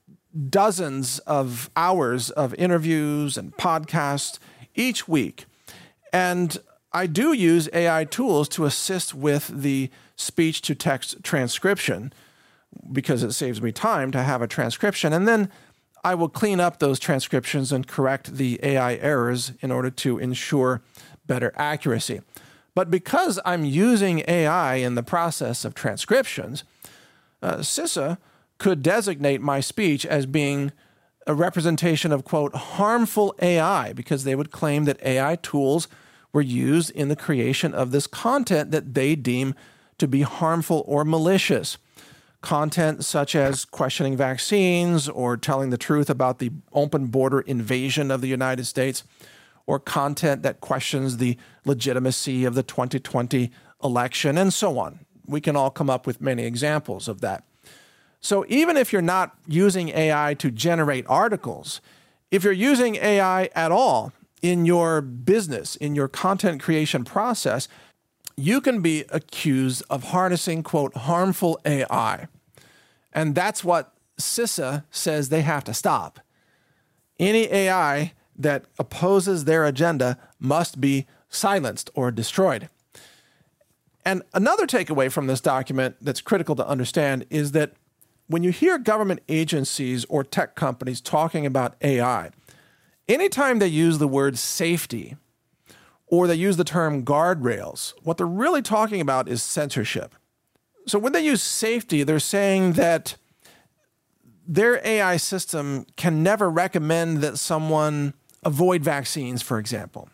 dozens of hours of interviews and podcasts each week. And I do use A I tools to assist with the speech-to-text transcription because it saves me time to have a transcription. And then I will clean up those transcriptions and correct the A I errors in order to ensure better accuracy. But because I'm using A I in the process of transcriptions, uh, CISA could designate my speech as being a representation of, quote, harmful A I, because they would claim that A I tools were used in the creation of this content that they deem to be harmful or malicious. Content such as questioning vaccines or telling the truth about the open border invasion of the United States, or content that questions the legitimacy of the twenty twenty election, and so on. We can all come up with many examples of that. So even if you're not using A I to generate articles, if you're using A I at all in your business, in your content creation process, you can be accused of harnessing, quote, harmful A I. And that's what CISA says they have to stop. Any A I that opposes their agenda must be silenced or destroyed. And another takeaway from this document that's critical to understand is that when you hear government agencies or tech companies talking about A I, anytime they use the word safety or they use the term guardrails, what they're really talking about is censorship. So when they use safety, they're saying that their A I system can never recommend that someone avoid vaccines, for example.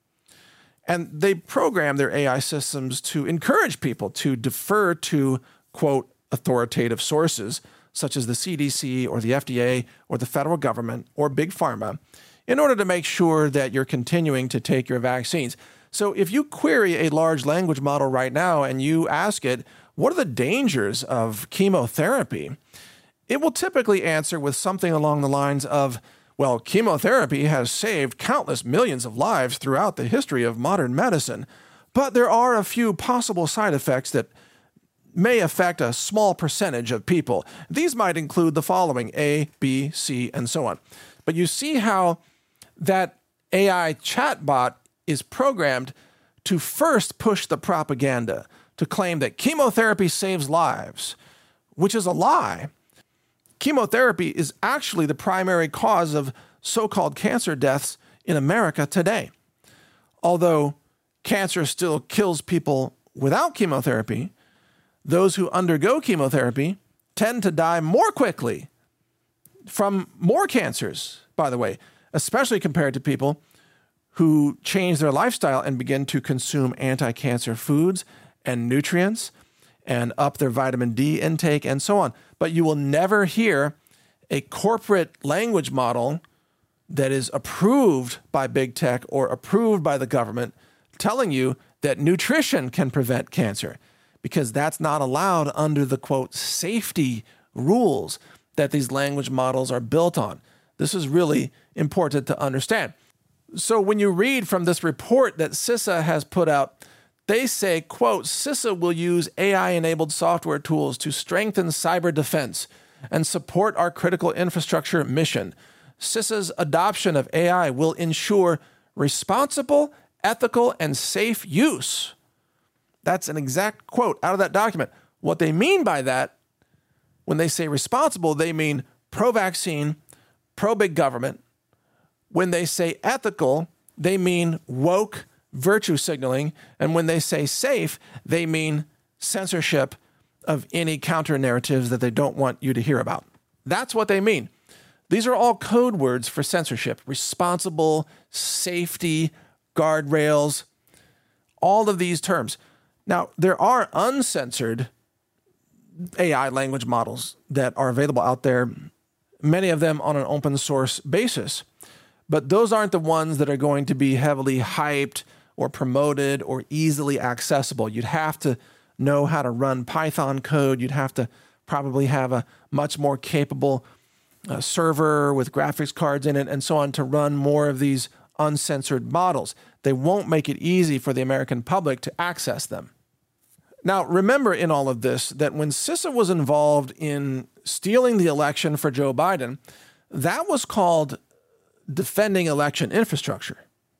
And they program their A I systems to encourage people to defer to, quote, authoritative sources, such as the C D C or the F D A or the federal government or Big Pharma, in order to make sure that you're continuing to take your vaccines. So if you query a large language model right now and you ask it, what are the dangers of chemotherapy? It will typically answer with something along the lines of, well, chemotherapy has saved countless millions of lives throughout the history of modern medicine, but there are a few possible side effects that may affect a small percentage of people. These might include the following: A, B, C, and so on. But you see how that A I chatbot is programmed to first push the propaganda, to claim that chemotherapy saves lives, which is a lie. Chemotherapy is actually the primary cause of so-called cancer deaths in America today. Although cancer still kills people without chemotherapy, those who undergo chemotherapy tend to die more quickly from more cancers, by the way, especially compared to people who change their lifestyle and begin to consume anti-cancer foods and nutrients and up their vitamin D intake and so on. But you will never hear a corporate language model that is approved by big tech or approved by the government telling you that nutrition can prevent cancer, because that's not allowed under the, quote, safety rules that these language models are built on. This is really important to understand. So when you read from this report that CISA has put out, they say, quote, CISA will use A I-enabled software tools to strengthen cyber defense and support our critical infrastructure mission. CISA's adoption of A I will ensure responsible, ethical, and safe use. That's an exact quote out of that document. What they mean by that, when they say responsible, they mean pro-vaccine, pro-big government. When they say ethical, they mean woke virtue signaling. And when they say safe, they mean censorship of any counter narratives that they don't want you to hear about. That's what they mean. These are all code words for censorship: responsible, safety, guardrails, all of these terms. Now, there are uncensored A I language models that are available out there, many of them on an open source basis. But those aren't the ones that are going to be heavily hyped or promoted or easily accessible. You'd have to know how to run Python code. You'd have to probably have a much more capable uh, server with graphics cards in it and so on to run more of these uncensored models. They won't make it easy for the American public to access them. Now, remember in all of this that when CISA was involved in stealing the election for Joe Biden, that was called defending election infrastructure,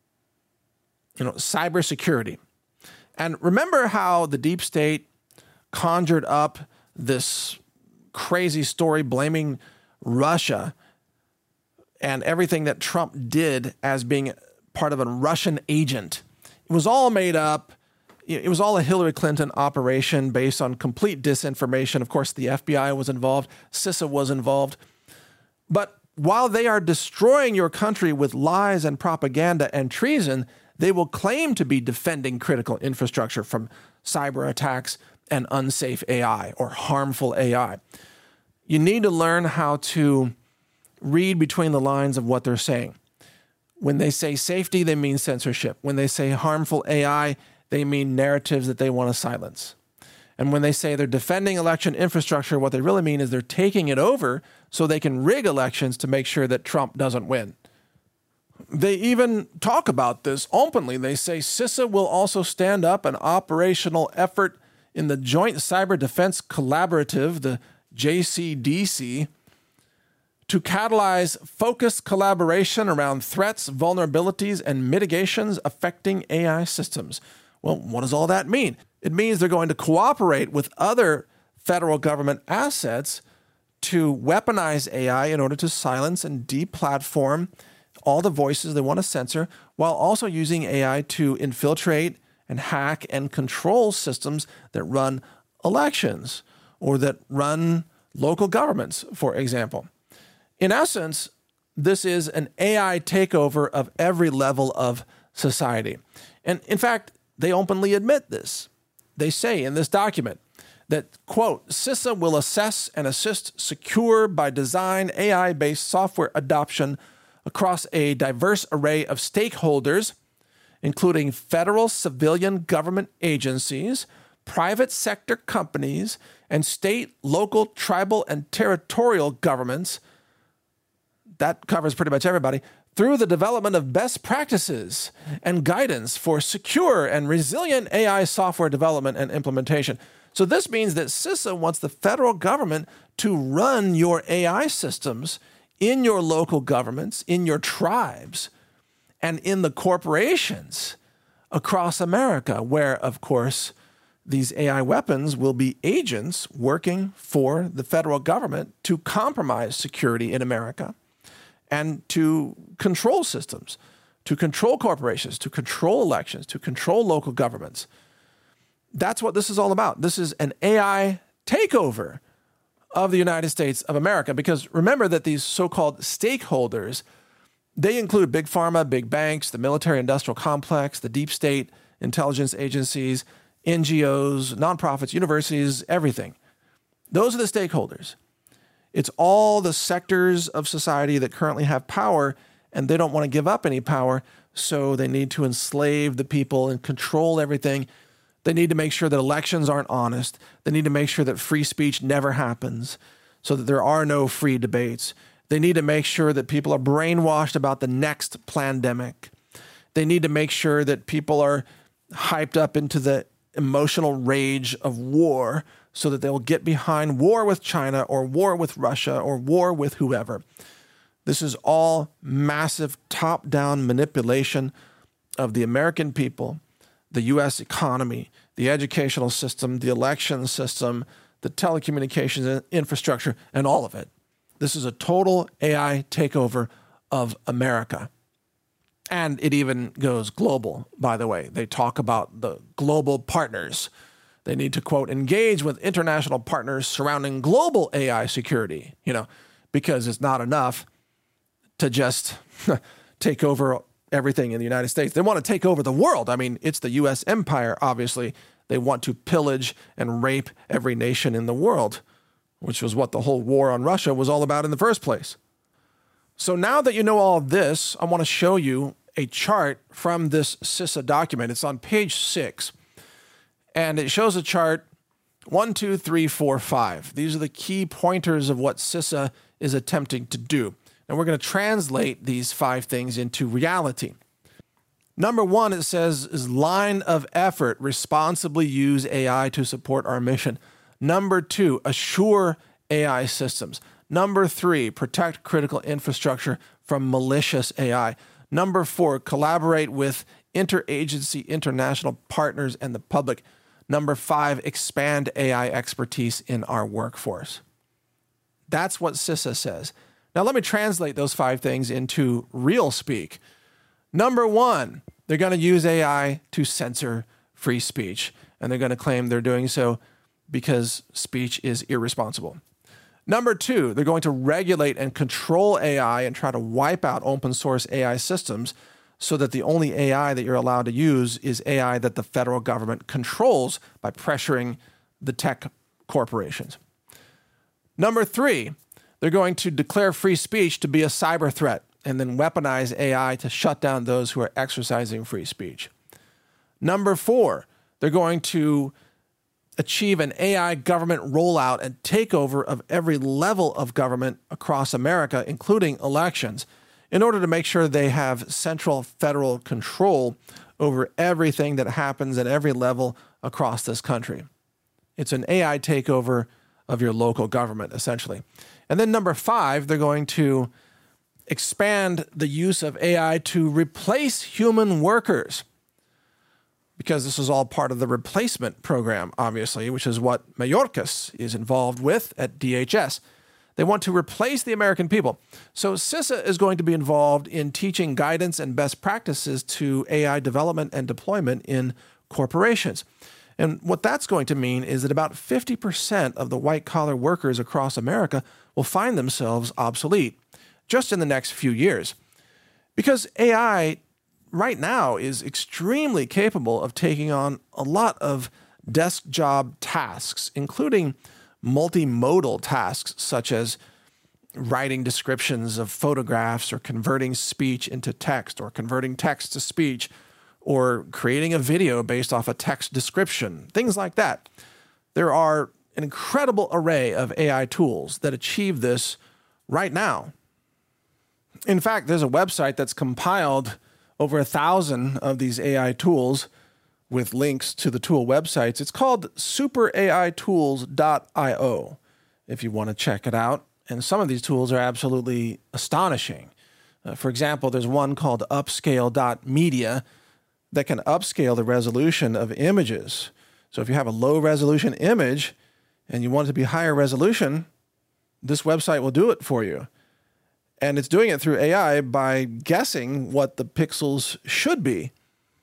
you know, cybersecurity. And remember how the deep state conjured up this crazy story blaming Russia and everything that Trump did as being part of a Russian agent. It was all made up. It was all a Hillary Clinton operation based on complete disinformation. Of course, the F B I was involved. CISA was involved. But while they are destroying your country with lies and propaganda and treason, they will claim to be defending critical infrastructure from cyber attacks and unsafe A I or harmful A I. You need to learn how to read between the lines of what they're saying. When they say safety, they mean censorship. When they say harmful A I, they mean narratives that they want to silence. And when they say they're defending election infrastructure, what they really mean is they're taking it over so they can rig elections to make sure that Trump doesn't win. They even talk about this openly. They say CISA will also stand up an operational effort in the Joint Cyber Defense Collaborative, the J C D C, to catalyze focused collaboration around threats, vulnerabilities, and mitigations affecting A I systems. Well, what does all that mean? It means they're going to cooperate with other federal government assets to weaponize A I in order to silence and deplatform all the voices they want to censor, while also using A I to infiltrate and hack and control systems that run elections or that run local governments, for example. In essence, this is an A I takeover of every level of society. And in fact, they openly admit this. They say in this document that, quote, CISA will assess and assist secure by design A I-based software adoption across a diverse array of stakeholders, including federal civilian government agencies, private sector companies, and state, local, tribal, and territorial governments. That covers pretty much everybody, through the development of best practices and guidance for secure and resilient A I software development and implementation. So this means that CISA wants the federal government to run your A I systems in your local governments, in your tribes, and in the corporations across America, where, of course, these A I weapons will be agents working for the federal government to compromise security in America and to control systems, to control corporations, to control elections, to control local governments. That's what this is all about. This is an A I takeover of the United States of America, because remember that these so-called stakeholders, they include big pharma, big banks, the military-industrial complex, the deep state, intelligence agencies, N G Os, nonprofits, universities, everything. Those are the stakeholders. It's all the sectors of society that currently have power, and they don't want to give up any power, so they need to enslave the people and control everything. They need to make sure that elections aren't honest. They need to make sure that free speech never happens, so that there are no free debates. They need to make sure that people are brainwashed about the next pandemic. They need to make sure that people are hyped up into the emotional rage of war so that they'll get behind war with China or war with Russia or war with whoever. This is all massive top-down manipulation of the American people, the U S economy, the educational system, the election system, the telecommunications infrastructure, and all of it. This is a total A I takeover of America. And it even goes global, by the way. They talk about the global partners. They need to, quote, engage with international partners surrounding global A I security, you know, because it's not enough to just take over everything in the United States. They want to take over the world. I mean, it's the U S empire, obviously. They want to pillage and rape every nation in the world, which was what the whole war on Russia was all about in the first place. So now that you know all of this, I want to show you a chart from this CISA document. It's on page six, and it shows a chart one, two, three, four, five. These are the key pointers of what CISA is attempting to do. And we're going to translate these five things into reality. Number one, it says, is line of effort, responsibly use A I to support our mission. Number two, assure A I systems. Number three, protect critical infrastructure from malicious A I. Number four, collaborate with interagency international partners and the public. Number five, expand A I expertise in our workforce. That's what CISA says. Now, let me translate those five things into real speak. Number one, they're going to use A I to censor free speech, and they're going to claim they're doing so because speech is irresponsible. Number two, they're going to regulate and control A I and try to wipe out open source A I systems so that the only A I that you're allowed to use is A I that the federal government controls by pressuring the tech corporations. Number three, they're going to declare free speech to be a cyber threat and then weaponize A I to shut down those who are exercising free speech. Number four, they're going to achieve an A I government rollout and takeover of every level of government across America, including elections, in order to make sure they have central federal control over everything that happens at every level across this country. It's an A I takeover of your local government, essentially. And then number five, they're going to expand the use of A I to replace human workers, because this is all part of the replacement program, obviously, which is what Mayorkas is involved with at D H S. They want to replace the American people. So CISA is going to be involved in teaching guidance and best practices to A I development and deployment in corporations. And what that's going to mean is that about fifty percent of the white-collar workers across America will find themselves obsolete just in the next few years. Because A I right now is extremely capable of taking on a lot of desk job tasks, including multimodal tasks such as writing descriptions of photographs or converting speech into text or converting text to speech or creating a video based off a text description, things like that. There are an incredible array of A I tools that achieve this right now. In fact, there's a website that's compiled over a thousand of these A I tools with links to the tool websites. It's called super A I tools dot io if you want to check it out. And some of these tools are absolutely astonishing. Uh, for example, there's one called upscale dot media that can upscale the resolution of images. So if you have a low resolution image and you want it to be higher resolution, this website will do it for you. And it's doing it through A I by guessing what the pixels should be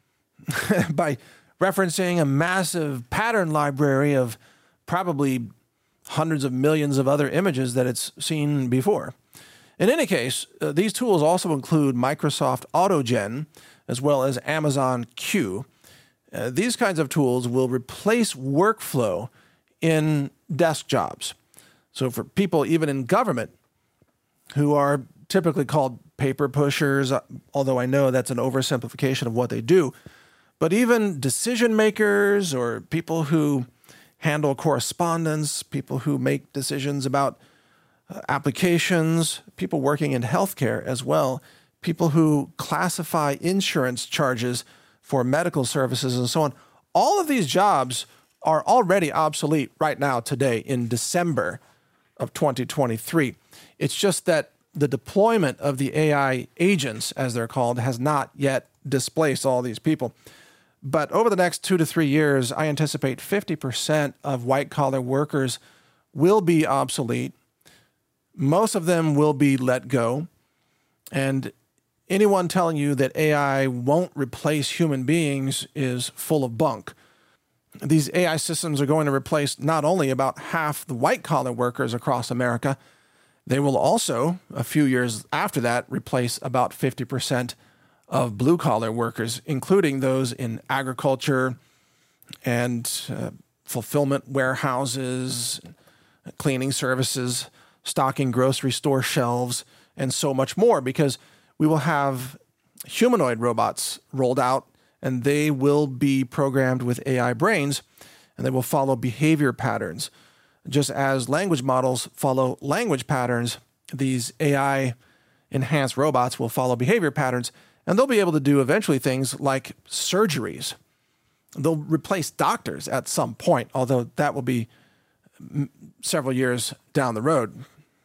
by referencing a massive pattern library of probably hundreds of millions of other images that it's seen before. In any case, uh, these tools also include Microsoft AutoGen as well as Amazon Q. Uh, these kinds of tools will replace workflow in desk jobs. So for people even in government who are typically called paper pushers, although I know that's an oversimplification of what they do, but even decision makers or people who handle correspondence, people who make decisions about uh, applications, people working in healthcare as well, people who classify insurance charges for medical services and so on. All of these jobs are already obsolete right now today in December of twenty twenty-three. It's just that the deployment of the A I agents, as they're called, has not yet displaced all these people. But over the next two to three years, I anticipate fifty percent of white-collar workers will be obsolete. Most of them will be let go. And anyone telling you that A I won't replace human beings is full of bunk. These A I systems are going to replace not only about half the white-collar workers across America, they will also, a few years after that, replace about fifty percent of blue-collar workers, including those in agriculture and uh, fulfillment warehouses, cleaning services, stocking grocery store shelves, and so much more, because we will have humanoid robots rolled out, and they will be programmed with A I brains, and they will follow behavior patterns. Just as language models follow language patterns, these A I-enhanced robots will follow behavior patterns, and they'll be able to do eventually things like surgeries. They'll replace doctors at some point, although that will be m- several years down the road.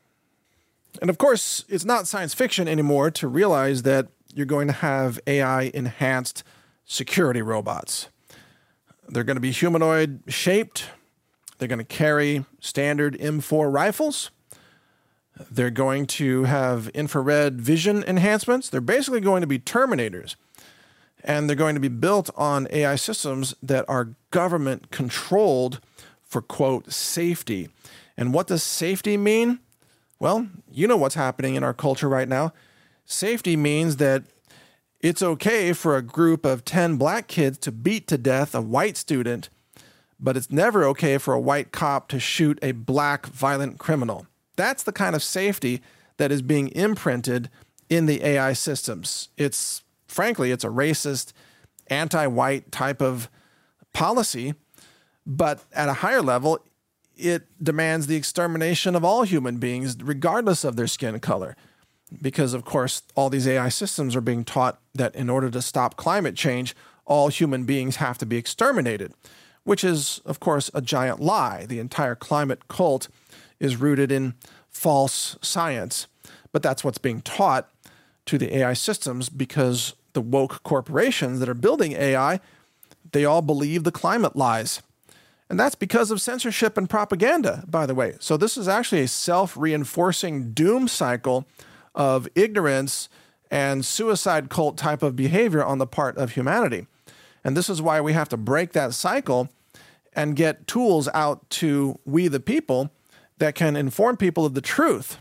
And of course, it's not science fiction anymore to realize that you're going to have A I-enhanced security robots. They're going to be humanoid-shaped. They're going to carry standard M four rifles. They're going to have infrared vision enhancements. They're basically going to be Terminators. And they're going to be built on A I systems that are government-controlled for, quote, safety. And what does safety mean? Well, you know what's happening in our culture right now. Safety means that it's okay for a group of ten black kids to beat to death a white student, but it's never okay for a white cop to shoot a black violent criminal. That's the kind of safety that is being imprinted in the A I systems. It's, frankly, it's a racist, anti-white type of policy, but at a higher level, it demands the extermination of all human beings, regardless of their skin color. Because, of course, all these A I systems are being taught that in order to stop climate change, all human beings have to be exterminated, which is, of course, a giant lie. The entire climate cult is rooted in false science. But that's what's being taught to the A I systems because the woke corporations that are building A I, they all believe the climate lies. And that's because of censorship and propaganda, by the way. So this is actually a self-reinforcing doom cycle of ignorance and suicide cult type of behavior on the part of humanity. And this is why we have to break that cycle and get tools out to we the people that can inform people of the truth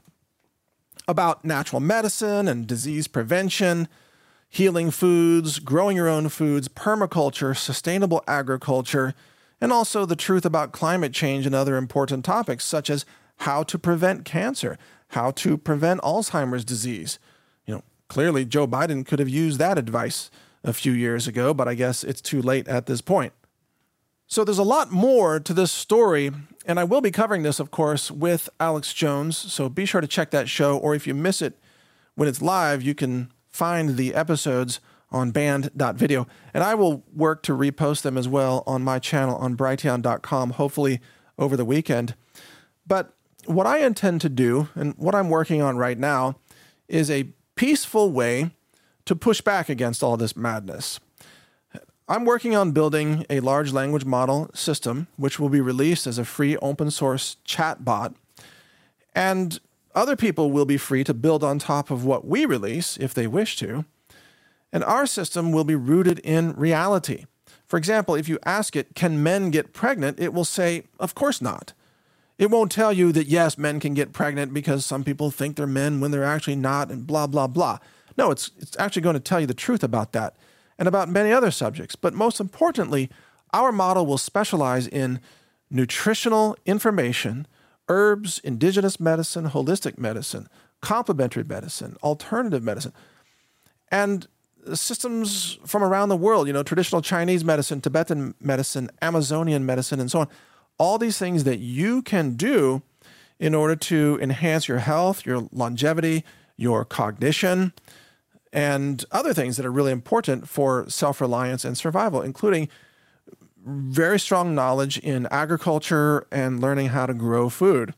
about natural medicine and disease prevention, healing foods, growing your own foods, permaculture, sustainable agriculture, and also the truth about climate change and other important topics such as how to prevent cancer, how to prevent Alzheimer's disease. You know, clearly Joe Biden could have used that advice a few years ago, but I guess it's too late at this point. So there's a lot more to this story, and I will be covering this, of course, with Alex Jones, so be sure to check that show, or if you miss it when it's live, you can find the episodes on band dot video, and I will work to repost them as well on my channel on brighteon dot com, hopefully over the weekend. But what I intend to do, and what I'm working on right now, is a peaceful way to push back against all this madness. I'm working on building a large language model system, which will be released as a free open source chatbot, and other people will be free to build on top of what we release if they wish to. And our system will be rooted in reality. For example, if you ask it, can men get pregnant? It will say, of course not. It won't tell you that, yes, men can get pregnant because some people think they're men when they're actually not, and blah, blah, blah. No, it's, it's actually going to tell you the truth about that and about many other subjects. But most importantly, our model will specialize in nutritional information, herbs, indigenous medicine, holistic medicine, complementary medicine, alternative medicine, and systems from around the world, you know, traditional Chinese medicine, Tibetan medicine, Amazonian medicine, and so on. All these things that you can do in order to enhance your health, your longevity, your cognition, and other things that are really important for self-reliance and survival, including very strong knowledge in agriculture and learning how to grow food.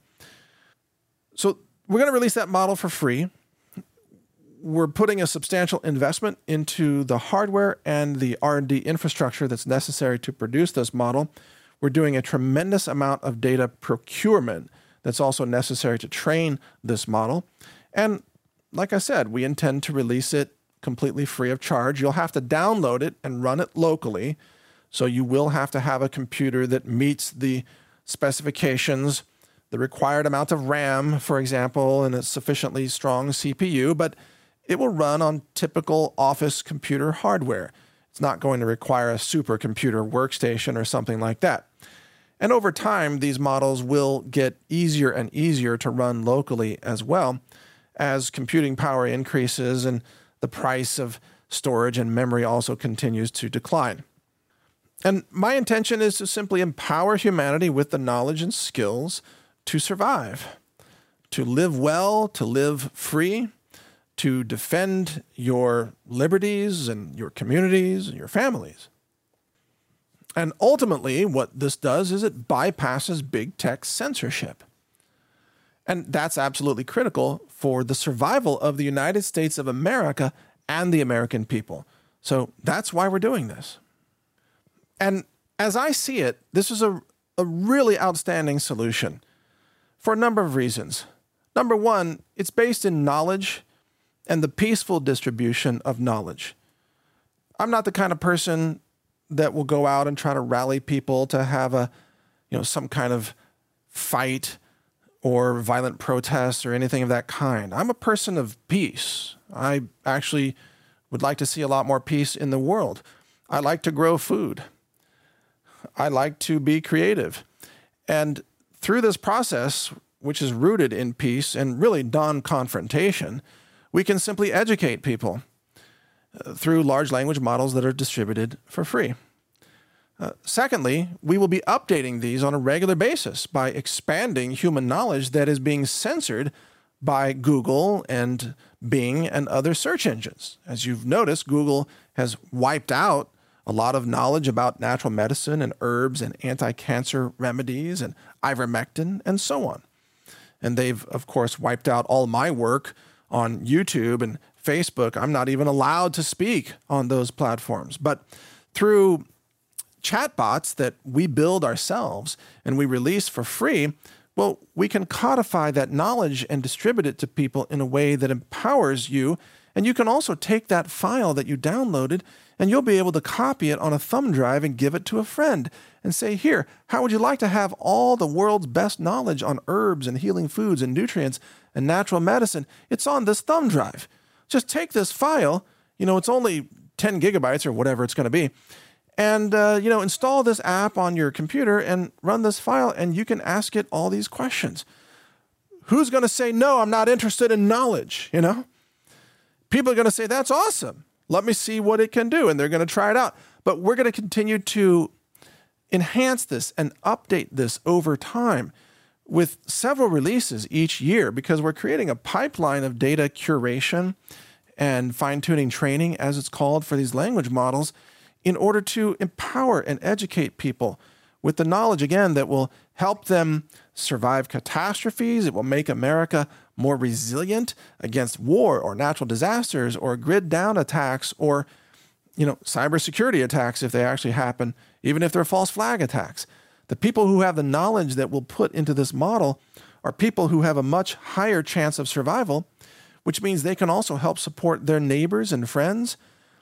So we're going to release that model for free. We're putting a substantial investment into the hardware and the R and D infrastructure that's necessary to produce this model. We're doing a tremendous amount of data procurement that's also necessary to train this model. And like I said, we intend to release it completely free of charge. You'll have to download it and run it locally. So you will have to have a computer that meets the specifications, the required amount of RAM, for example, and a sufficiently strong C P U, but it will run on typical office computer hardware. It's not going to require a supercomputer workstation or something like that. And over time, these models will get easier and easier to run locally as well as computing power increases and the price of storage and memory also continues to decline. And my intention is to simply empower humanity with the knowledge and skills to survive, to live well, to live free, to defend your liberties and your communities and your families. And ultimately, what this does is it bypasses big tech censorship. And that's absolutely critical for the survival of the United States of America and the American people. So that's why we're doing this. And as I see it, this is a, a really outstanding solution for a number of reasons. Number one, it's based in knowledge and the peaceful distribution of knowledge. I'm not the kind of person that will go out and try to rally people to have a, you know, some kind of fight or violent protests or anything of that kind. I'm a person of peace. I actually would like to see a lot more peace in the world. I like to grow food. I like to be creative. And through this process, which is rooted in peace and really non-confrontation, we can simply educate people uh, through large language models that are distributed for free. Uh, secondly, we will be updating these on a regular basis by expanding human knowledge that is being censored by Google and Bing and other search engines. As you've noticed, Google has wiped out a lot of knowledge about natural medicine and herbs and anti-cancer remedies and ivermectin and so on. And they've, of course, wiped out all my work on YouTube and Facebook. I'm not even allowed to speak on those platforms. But through chatbots that we build ourselves and we release for free, well, we can codify that knowledge and distribute it to people in a way that empowers you. And you can also take that file that you downloaded and you'll be able to copy it on a thumb drive and give it to a friend and say, here, how would you like to have all the world's best knowledge on herbs and healing foods and nutrients and natural medicine? It's on this thumb drive. Just take this file, you know, it's only ten gigabytes or whatever it's going to be, and, uh, you know, install this app on your computer and run this file, and you can ask it all these questions. Who's going to say, no, I'm not interested in knowledge, you know? People are going to say, that's awesome. Let me see what it can do, and they're going to try it out. But we're going to continue to enhance this and update this over time with several releases each year because we're creating a pipeline of data curation and fine-tuning training, as it's called, for these language models in order to empower and educate people with the knowledge, again, that will help them survive catastrophes. It will make America more resilient against war or natural disasters or grid down attacks or, you know, cybersecurity attacks if they actually happen, even if they're false flag attacks. The people who have the knowledge that we'll put into this model are people who have a much higher chance of survival, which means they can also help support their neighbors and friends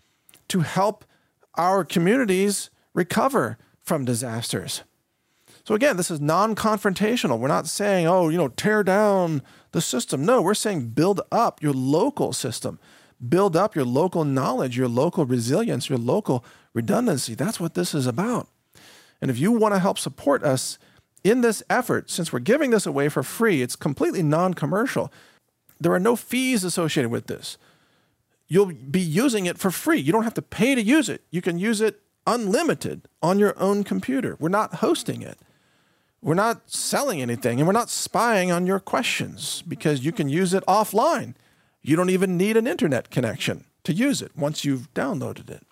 to help our communities recover from disasters. So again, this is non-confrontational. We're not saying, oh, you know, tear down the system. No, we're saying build up your local system. Build up your local knowledge, your local resilience, your local redundancy. That's what this is about. And if you want to help support us in this effort, since we're giving this away for free, it's completely non-commercial. There are no fees associated with this. You'll be using it for free. You don't have to pay to use it. You can use it unlimited on your own computer. We're not hosting it. We're not selling anything, and we're not spying on your questions because you can use it offline. You don't even need an internet connection to use it once you've downloaded it.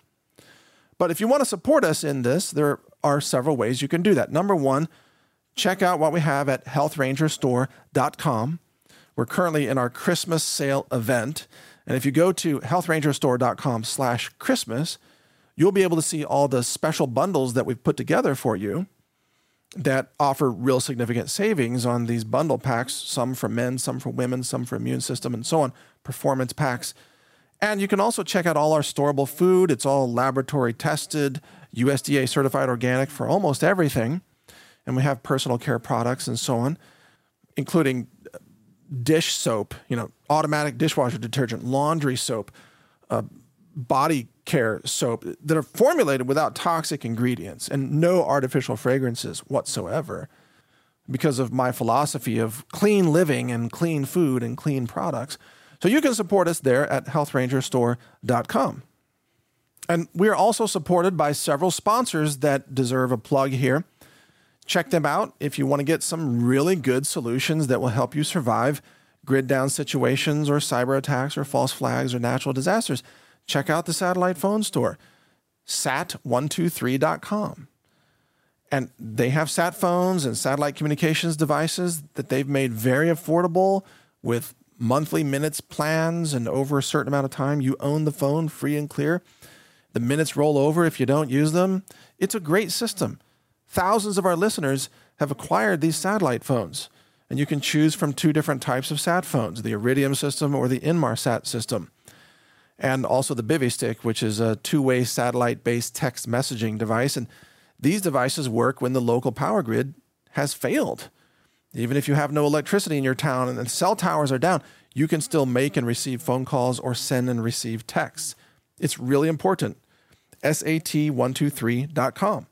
But if you want to support us in this, there are several ways you can do that. Number one, check out what we have at health ranger store dot com. We're currently in our Christmas sale event. And if you go to health ranger store dot com slash Christmas, you'll be able to see all the special bundles that we've put together for you that offer real significant savings on these bundle packs, some for men, some for women, some for immune system, and so on, performance packs. And you can also check out all our storable food. It's all laboratory tested, U S D A certified organic for almost everything. And we have personal care products and so on, including dish soap, you know, automatic dishwasher detergent, laundry soap, uh, body care soap that are formulated without toxic ingredients and no artificial fragrances whatsoever because of my philosophy of clean living and clean food and clean products. So you can support us there at health ranger store dot com. And we are also supported by several sponsors that deserve a plug here. Check them out if you want to get some really good solutions that will help you survive grid down situations or cyber attacks or false flags or natural disasters. Check out the satellite phone store, sat one two three dot com. And they have sat phones and satellite communications devices that they've made very affordable with monthly minutes plans, and over a certain amount of time, you own the phone free and clear. The minutes roll over if you don't use them. It's a great system. Thousands of our listeners have acquired these satellite phones, and you can choose from two different types of sat phones, the Iridium system or the Inmarsat system, and also the BiviStick, which is a two-way satellite-based text messaging device. And these devices work when the local power grid has failed. Even if you have no electricity in your town and the cell towers are down, you can still make and receive phone calls or send and receive texts. It's really important. sat one two three dot com.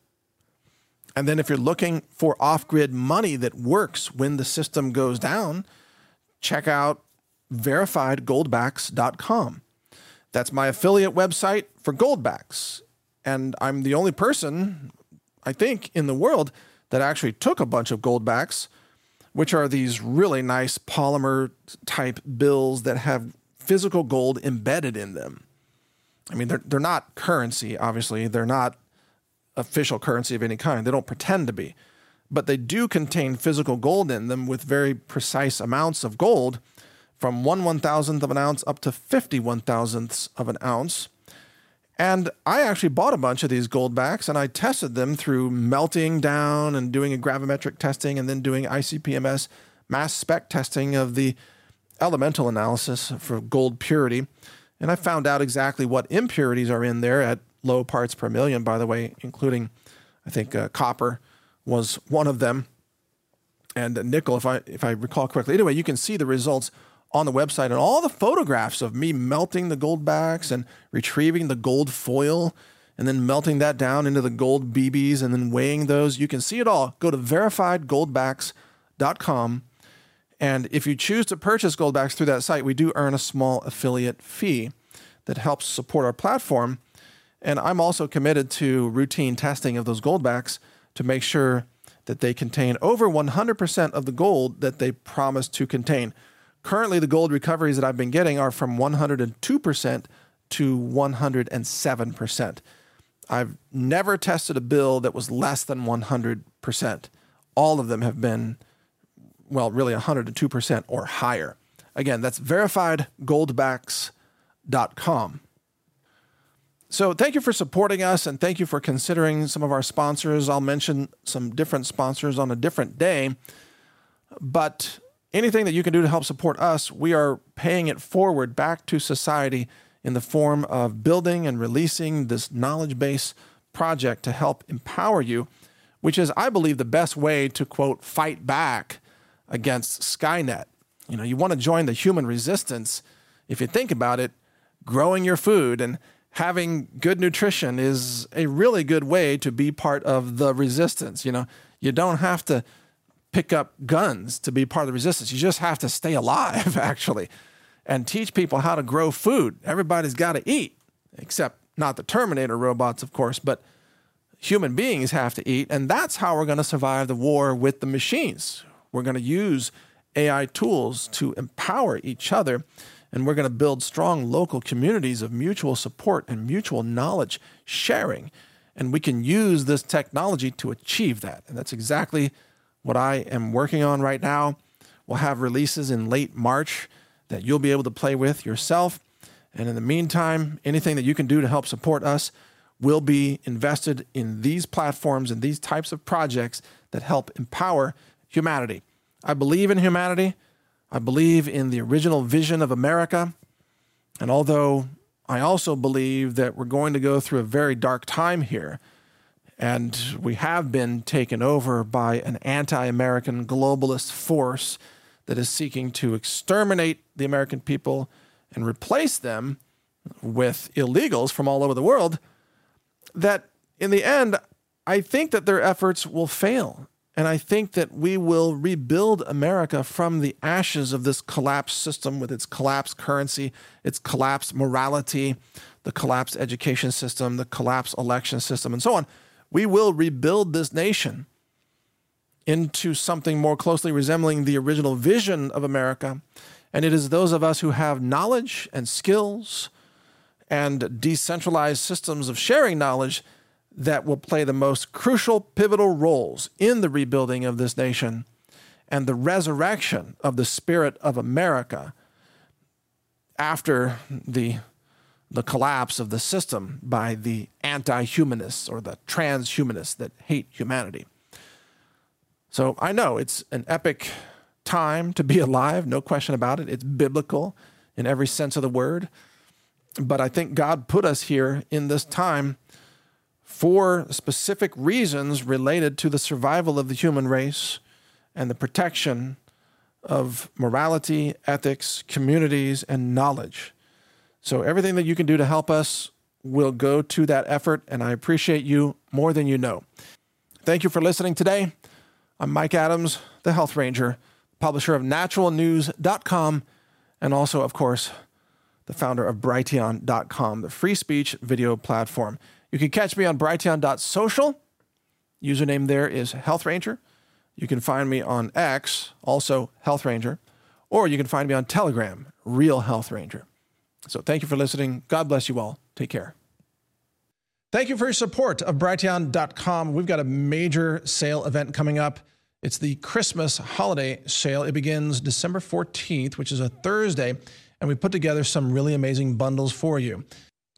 And then if you're looking for off-grid money that works when the system goes down, check out verified goldbacks dot com. That's my affiliate website for Goldbacks. And I'm the only person, I think, in the world that actually took a bunch of Goldbacks, which are these really nice polymer type bills that have physical gold embedded in them. I mean, they're, they're not currency, obviously. They're not official currency of any kind. They don't pretend to be. But they do contain physical gold in them with very precise amounts of gold, from one one-thousandth of an ounce up to fifty one-thousandths of an ounce. And I actually bought a bunch of these Goldbacks, and I tested them through melting down and doing a gravimetric testing and then doing I C P M S mass spec testing of the elemental analysis for gold purity. And I found out exactly what impurities are in there at low parts per million, by the way, including, I think, uh, copper was one of them, and nickel, if I if I recall correctly. Anyway, you can see the results on the website and all the photographs of me melting the Goldbacks and retrieving the gold foil and then melting that down into the gold B Bs and then weighing those. You can see it all. Go to verified goldbacks dot com. And if you choose to purchase Goldbacks through that site, we do earn a small affiliate fee that helps support our platform. And I'm also committed to routine testing of those Goldbacks to make sure that they contain over one hundred percent of the gold that they promise to contain. Currently, the gold recoveries that I've been getting are from one hundred two percent to one hundred seven percent. I've never tested a bill that was less than one hundred percent. All of them have been, well, really one hundred two percent or higher. Again, that's verified goldbacks dot com. So thank you for supporting us, and thank you for considering some of our sponsors. I'll mention some different sponsors on a different day, but anything that you can do to help support us, we are paying it forward back to society in the form of building and releasing this knowledge base project to help empower you, which is, I believe, the best way to, quote, fight back against Skynet. You know, you want to join the human resistance. If you think about it, growing your food and having good nutrition is a really good way to be part of the resistance. You know, you don't have to pick up guns to be part of the resistance. You just have to stay alive, actually, and teach people how to grow food. Everybody's got to eat, except not the Terminator robots, of course, but human beings have to eat, and that's how we're going to survive the war with the machines. We're going to use A I tools to empower each other, and we're going to build strong local communities of mutual support and mutual knowledge sharing. And we can use this technology to achieve that. And that's exactly what I am working on right now. We'll have releases in late March that you'll be able to play with yourself. And in the meantime, anything that you can do to help support us will be invested in these platforms and these types of projects that help empower humanity. I believe in humanity. I believe in the original vision of America. And although I also believe that we're going to go through a very dark time here, and we have been taken over by an anti-American globalist force that is seeking to exterminate the American people and replace them with illegals from all over the world, that in the end, I think that their efforts will fail. And I think that we will rebuild America from the ashes of this collapsed system with its collapsed currency, its collapsed morality, the collapsed education system, the collapsed election system, and so on. We will rebuild this nation into something more closely resembling the original vision of America. And it is those of us who have knowledge and skills and decentralized systems of sharing knowledge that will play the most crucial, pivotal roles in the rebuilding of this nation and the resurrection of the spirit of America after the, the collapse of the system by the anti-humanists or the transhumanists that hate humanity. So I know it's an epic time to be alive, no question about it. It's biblical in every sense of the word. But I think God put us here in this time for specific reasons related to the survival of the human race and the protection of morality, ethics, communities, and knowledge. So everything that you can do to help us will go to that effort, and I appreciate you more than you know. Thank you for listening today. I'm Mike Adams, the Health Ranger, publisher of natural news dot com, and also, of course, the founder of Brighteon dot com, the free speech video platform. You can catch me on Brighteon dot social. Username there is Health Ranger. You can find me on X, also Health Ranger, or you can find me on Telegram, Real Health Ranger. So thank you for listening. God bless you all. Take care. Thank you for your support of Brighteon dot com. We've got a major sale event coming up. It's the Christmas holiday sale. It begins December fourteenth, which is a Thursday, and we put together some really amazing bundles for you.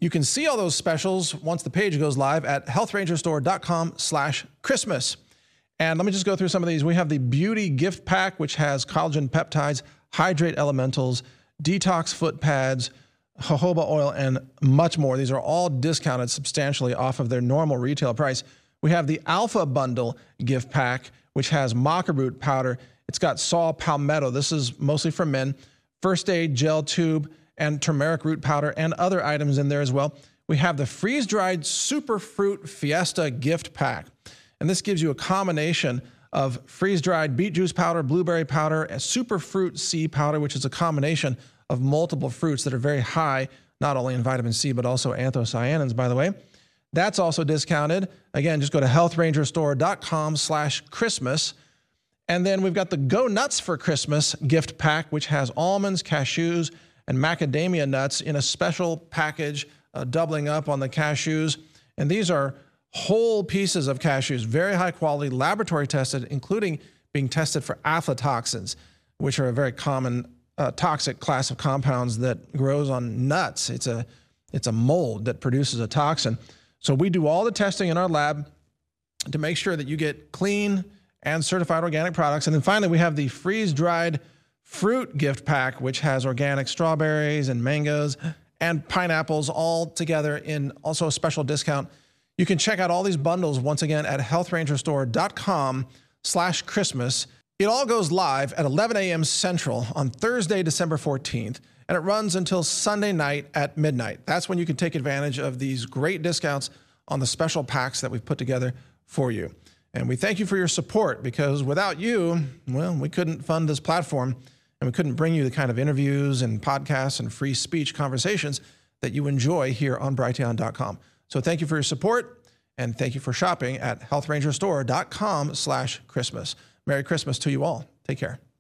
You can see all those specials once the page goes live at healthrangerstore.com slash Christmas. And let me just go through some of these. We have the Beauty Gift Pack, which has collagen peptides, hydrate elementals, detox foot pads, jojoba oil, and much more. These are all discounted substantially off of their normal retail price. We have the Alpha Bundle Gift Pack, which has maca root powder. It's got saw palmetto. This is mostly for men. First aid gel tube and turmeric root powder and other items in there as well. We have the freeze-dried Super Fruit Fiesta Gift Pack. And this gives you a combination of freeze-dried beet juice powder, blueberry powder, and super fruit C powder, which is a combination of multiple fruits that are very high, not only in vitamin C, but also anthocyanins, by the way. That's also discounted. Again, just go to healthrangerstore.com slash Christmas. And then we've got the Go Nuts for Christmas gift pack, which has almonds, cashews, and macadamia nuts in a special package, uh, doubling up on the cashews. And these are whole pieces of cashews, very high quality, laboratory tested, including being tested for aflatoxins, which are a very common uh, toxic class of compounds that grows on nuts. It's a, it's a mold that produces a toxin. So we do all the testing in our lab to make sure that you get clean and certified organic products. And then finally, we have the freeze-dried fruit gift pack, which has organic strawberries and mangoes and pineapples all together in also a special discount. You can check out all these bundles once again at healthrangerstore.com slash Christmas. It all goes live at eleven a.m. Central on Thursday, December fourteenth, and it runs until Sunday night at midnight. That's when you can take advantage of these great discounts on the special packs that we've put together for you. And we thank you for your support, because without you, well, we couldn't fund this platform and we couldn't bring you the kind of interviews and podcasts and free speech conversations that you enjoy here on Brighteon dot com. So thank you for your support, and thank you for shopping at healthrangerstore.com slash Christmas. Merry Christmas to you all. Take care.